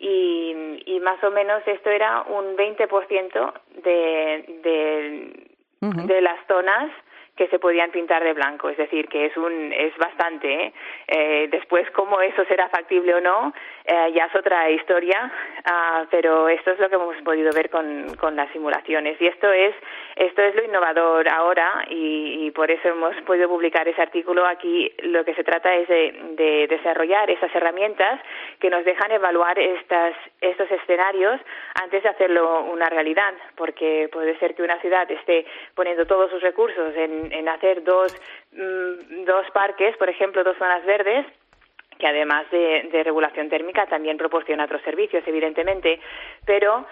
y, y más o menos esto era un veinte por ciento de, de, uh-huh. de las zonas que se podían pintar de blanco, es decir, que es un es bastante. ¿eh? Eh, después, cómo eso será factible o no, eh, ya es otra historia, uh, pero esto es lo que hemos podido ver con, con las simulaciones. Y esto es esto es lo innovador ahora y, y por eso hemos podido publicar ese artículo. Aquí lo que se trata es de, de desarrollar esas herramientas que nos dejan evaluar estas estos escenarios antes de hacerlo una realidad, porque puede ser que una ciudad esté poniendo todos sus recursos en en hacer dos, mmm, dos parques, por ejemplo, dos zonas verdes, que además de, de regulación térmica también proporciona otros servicios, evidentemente, pero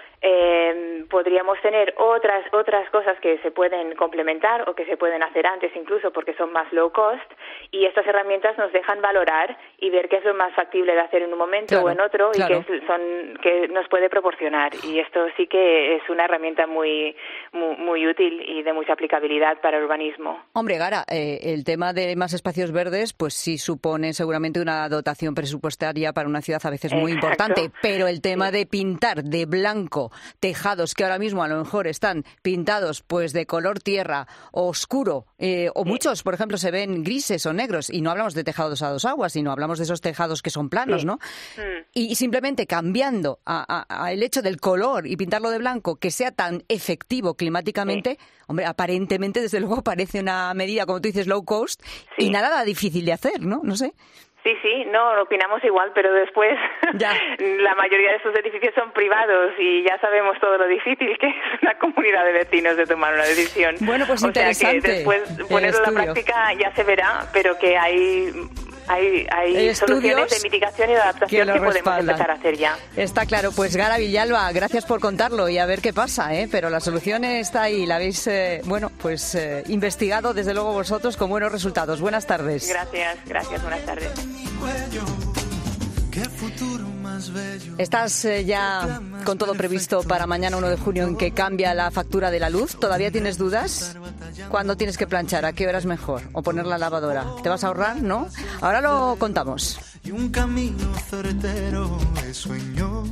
eh, podríamos tener otras otras cosas que se pueden complementar o que se pueden hacer antes incluso porque son más low cost y estas herramientas nos dejan valorar y ver qué es lo más factible de hacer en un momento claro, o en otro claro. y qué son que nos puede proporcionar y esto sí que es una herramienta muy muy, muy útil y de mucha aplicabilidad para el urbanismo. Hombre, Gara, eh, el tema de más espacios verdes pues sí supone seguramente una dotación presupuestaria para una ciudad a veces muy Exacto. importante, pero el tema sí. de pintar de blanco tejados que ahora mismo a lo mejor están pintados pues de color tierra oscuro eh, o sí. muchos, por ejemplo, se ven grises o negros y no hablamos de tejados a dos aguas, sino hablamos de esos tejados que son planos, sí. ¿no? Mm. Y, y simplemente cambiando a, a, a el hecho del color y pintarlo de blanco que sea tan efectivo climáticamente, sí. hombre, aparentemente desde luego parece una medida, como tú dices, low cost sí. y nada difícil de hacer, ¿no? No sé. Sí, sí, no, opinamos igual, pero después ya. la mayoría de estos edificios son privados y ya sabemos todo lo difícil que es una comunidad de vecinos de tomar una decisión. Bueno, pues o interesante. sea que después ponerlo en la práctica ya se verá, pero que hay... Hay, hay soluciones de mitigación y de adaptación que, que podemos empezar a hacer ya. Está claro. Pues Gara Villalba, gracias por contarlo y a ver qué pasa, ¿eh? Pero la solución está ahí, la habéis, eh, bueno, pues eh, investigado desde luego vosotros con buenos resultados. Buenas tardes. Gracias, gracias, buenas tardes. ¿Estás eh, ya con todo previsto para mañana uno de junio en que cambia la factura de la luz? ¿Todavía tienes dudas? ¿Cuándo tienes que planchar? ¿A qué hora es mejor? ¿O poner la lavadora? ¿Te vas a ahorrar? ¿No? Ahora lo contamos. Y un camino certero de sueños.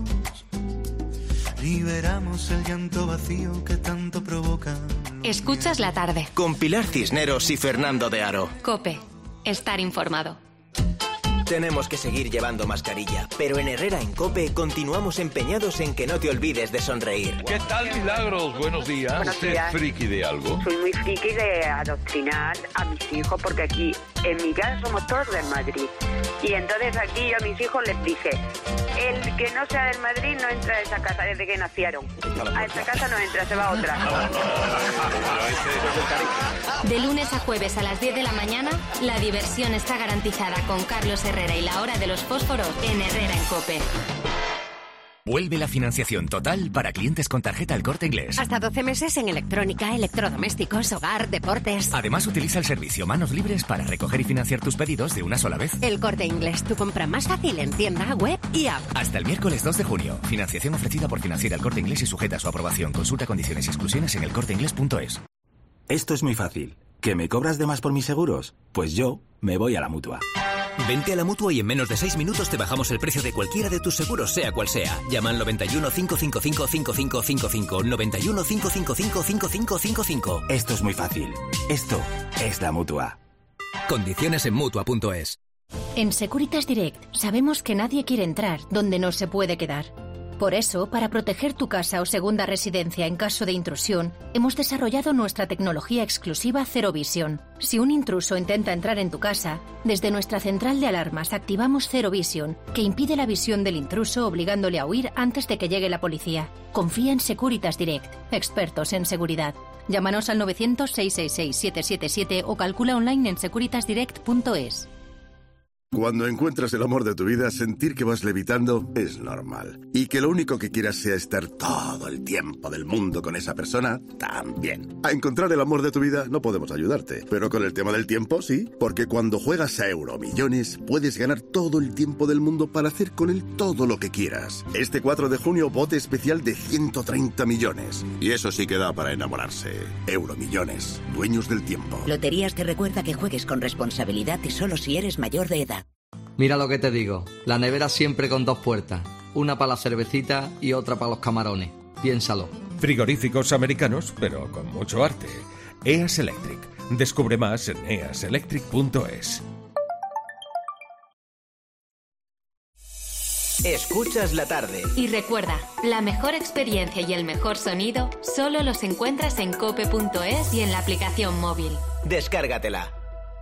Liberamos el llanto vacío que tanto provoca. Escuchas la tarde. Con Pilar Cisneros y Fernando de Aro. COPE. Estar informado. Tenemos que seguir llevando mascarilla, pero en Herrera en COPE continuamos empeñados en que no te olvides de sonreír. ¿Qué tal, Milagros? Buenos días. Buenos días. ¿Es friki de algo? Soy muy friki de adoctrinar a mis hijos porque aquí en mi casa somos todos del Madrid. Y entonces aquí yo a mis hijos les dije, el que no sea del Madrid no entra a esa casa desde que nacieron. A esa casa no entra, se va a otra. De lunes a jueves a las diez de la mañana, la diversión está garantizada con Carlos Herrera y la hora de los fósforos en Herrera en COPE. Vuelve la financiación total para clientes con tarjeta El Corte Inglés. Hasta doce meses en electrónica, electrodomésticos, hogar, deportes. Además, utiliza el servicio Manos Libres para recoger y financiar tus pedidos de una sola vez. El Corte Inglés, tu compra más fácil en tienda, web y app. Hasta el miércoles dos de junio. Financiación ofrecida por Financiera El Corte Inglés y sujeta a su aprobación. Consulta condiciones y exclusiones en el corte inglés punto es. Esto es muy fácil. ¿Que me cobras de más por mis seguros? Pues yo me voy a la Mutua. Vente a la Mutua y en menos de seis minutos te bajamos el precio de cualquiera de tus seguros, sea cual sea. Llama al noventa y uno, cinco cinco cinco, cinco cinco cinco cinco, noventa y uno, cinco cinco cinco, cinco cinco cinco cinco. Esto es muy fácil. Esto es la Mutua. Condiciones en Mutua punto es. En Securitas Direct sabemos que nadie quiere entrar donde no se puede quedar. Por eso, para proteger tu casa o segunda residencia en caso de intrusión, hemos desarrollado nuestra tecnología exclusiva Zero Vision. Si un intruso intenta entrar en tu casa, desde nuestra central de alarmas activamos Zero Vision, que impide la visión del intruso obligándole a huir antes de que llegue la policía. Confía en Securitas Direct, expertos en seguridad. Llámanos al novecientos, seiscientos sesenta y seis, siete siete siete o calcula online en securitas direct punto es. Cuando encuentras el amor de tu vida, sentir que vas levitando es normal. Y que lo único que quieras sea estar todo el tiempo del mundo con esa persona, también. A encontrar el amor de tu vida no podemos ayudarte. Pero con el tema del tiempo, sí. Porque cuando juegas a Euromillones, puedes ganar todo el tiempo del mundo para hacer con él todo lo que quieras. Este cuatro de junio, bote especial de ciento treinta millones. Y eso sí que da para enamorarse. Euromillones, dueños del tiempo. Loterías te recuerda que juegues con responsabilidad y solo si eres mayor de edad. Mira lo que te digo, la nevera siempre con dos puertas, una para la cervecita y otra para los camarones. Piénsalo. Frigoríficos americanos, pero con mucho arte. E A S Electric. Descubre más en e a s electric punto es. Escuchas la tarde. Y recuerda, la mejor experiencia y el mejor sonido solo los encuentras en cope punto es y en la aplicación móvil. Descárgatela.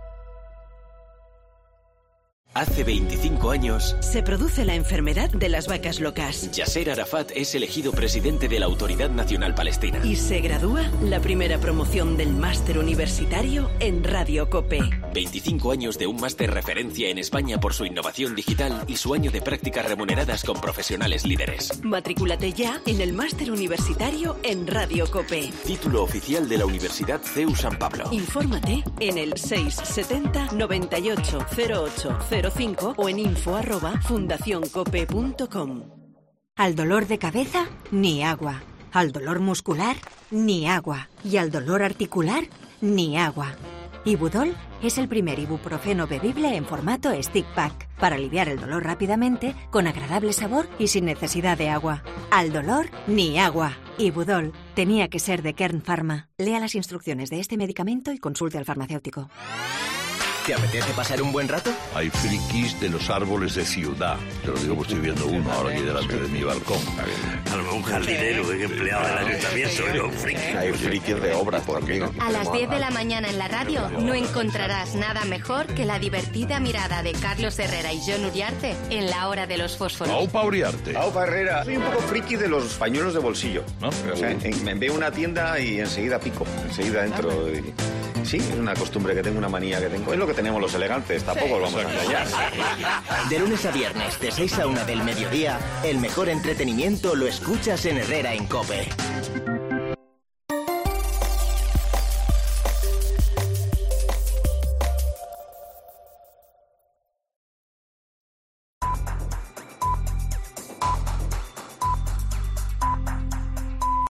Hace veinticinco años se produce la enfermedad de las vacas locas. Yasser Arafat es elegido presidente de la Autoridad Nacional Palestina. Y se gradúa la primera promoción del máster universitario en Radio Cope. veinticinco años de un máster referencia en España por su innovación digital y su año de prácticas remuneradas con profesionales líderes. Matrículate ya en el máster universitario en Radio Cope. Título oficial de la Universidad C E U San Pablo. Infórmate en el seis setenta noventa y ocho cero ocho cero cinco o en info arroba fundacioncope punto com. Al dolor de cabeza, ni agua. Al dolor muscular, ni agua. Y al dolor articular, ni agua. Ibudol es el primer ibuprofeno bebible en formato stick pack para aliviar el dolor rápidamente, con agradable sabor y sin necesidad de agua. Al dolor, ni agua. Ibudol tenía que ser de Kern Pharma. Lea las instrucciones de este medicamento y consulte al farmacéutico. ¿Te apetece pasar un buen rato? Hay frikis de los árboles de ciudad. Te lo digo porque estoy viendo uno ahora aquí delante de mi balcón. A lo mejor un jardinero, un empleado del ayuntamiento, ¿no? Un friki. Hay frikis de obras también. A las diez de la mañana en la radio no encontrarás nada mejor que la divertida mirada de Carlos Herrera y Jon Uriarte en la hora de los fósforos. Aupa Uriarte. Aupa Herrera. Soy un poco friki de los pañuelos de bolsillo, ¿no? O sea, en, me veo una tienda y enseguida pico, enseguida entro. Y, sí, es una costumbre que tengo, una manía que tengo. Es lo que tenemos los elegantes, tampoco sí, vamos a engañar. De lunes a viernes, de seis a una del mediodía, el mejor entretenimiento lo escuchas en Herrera en COPE.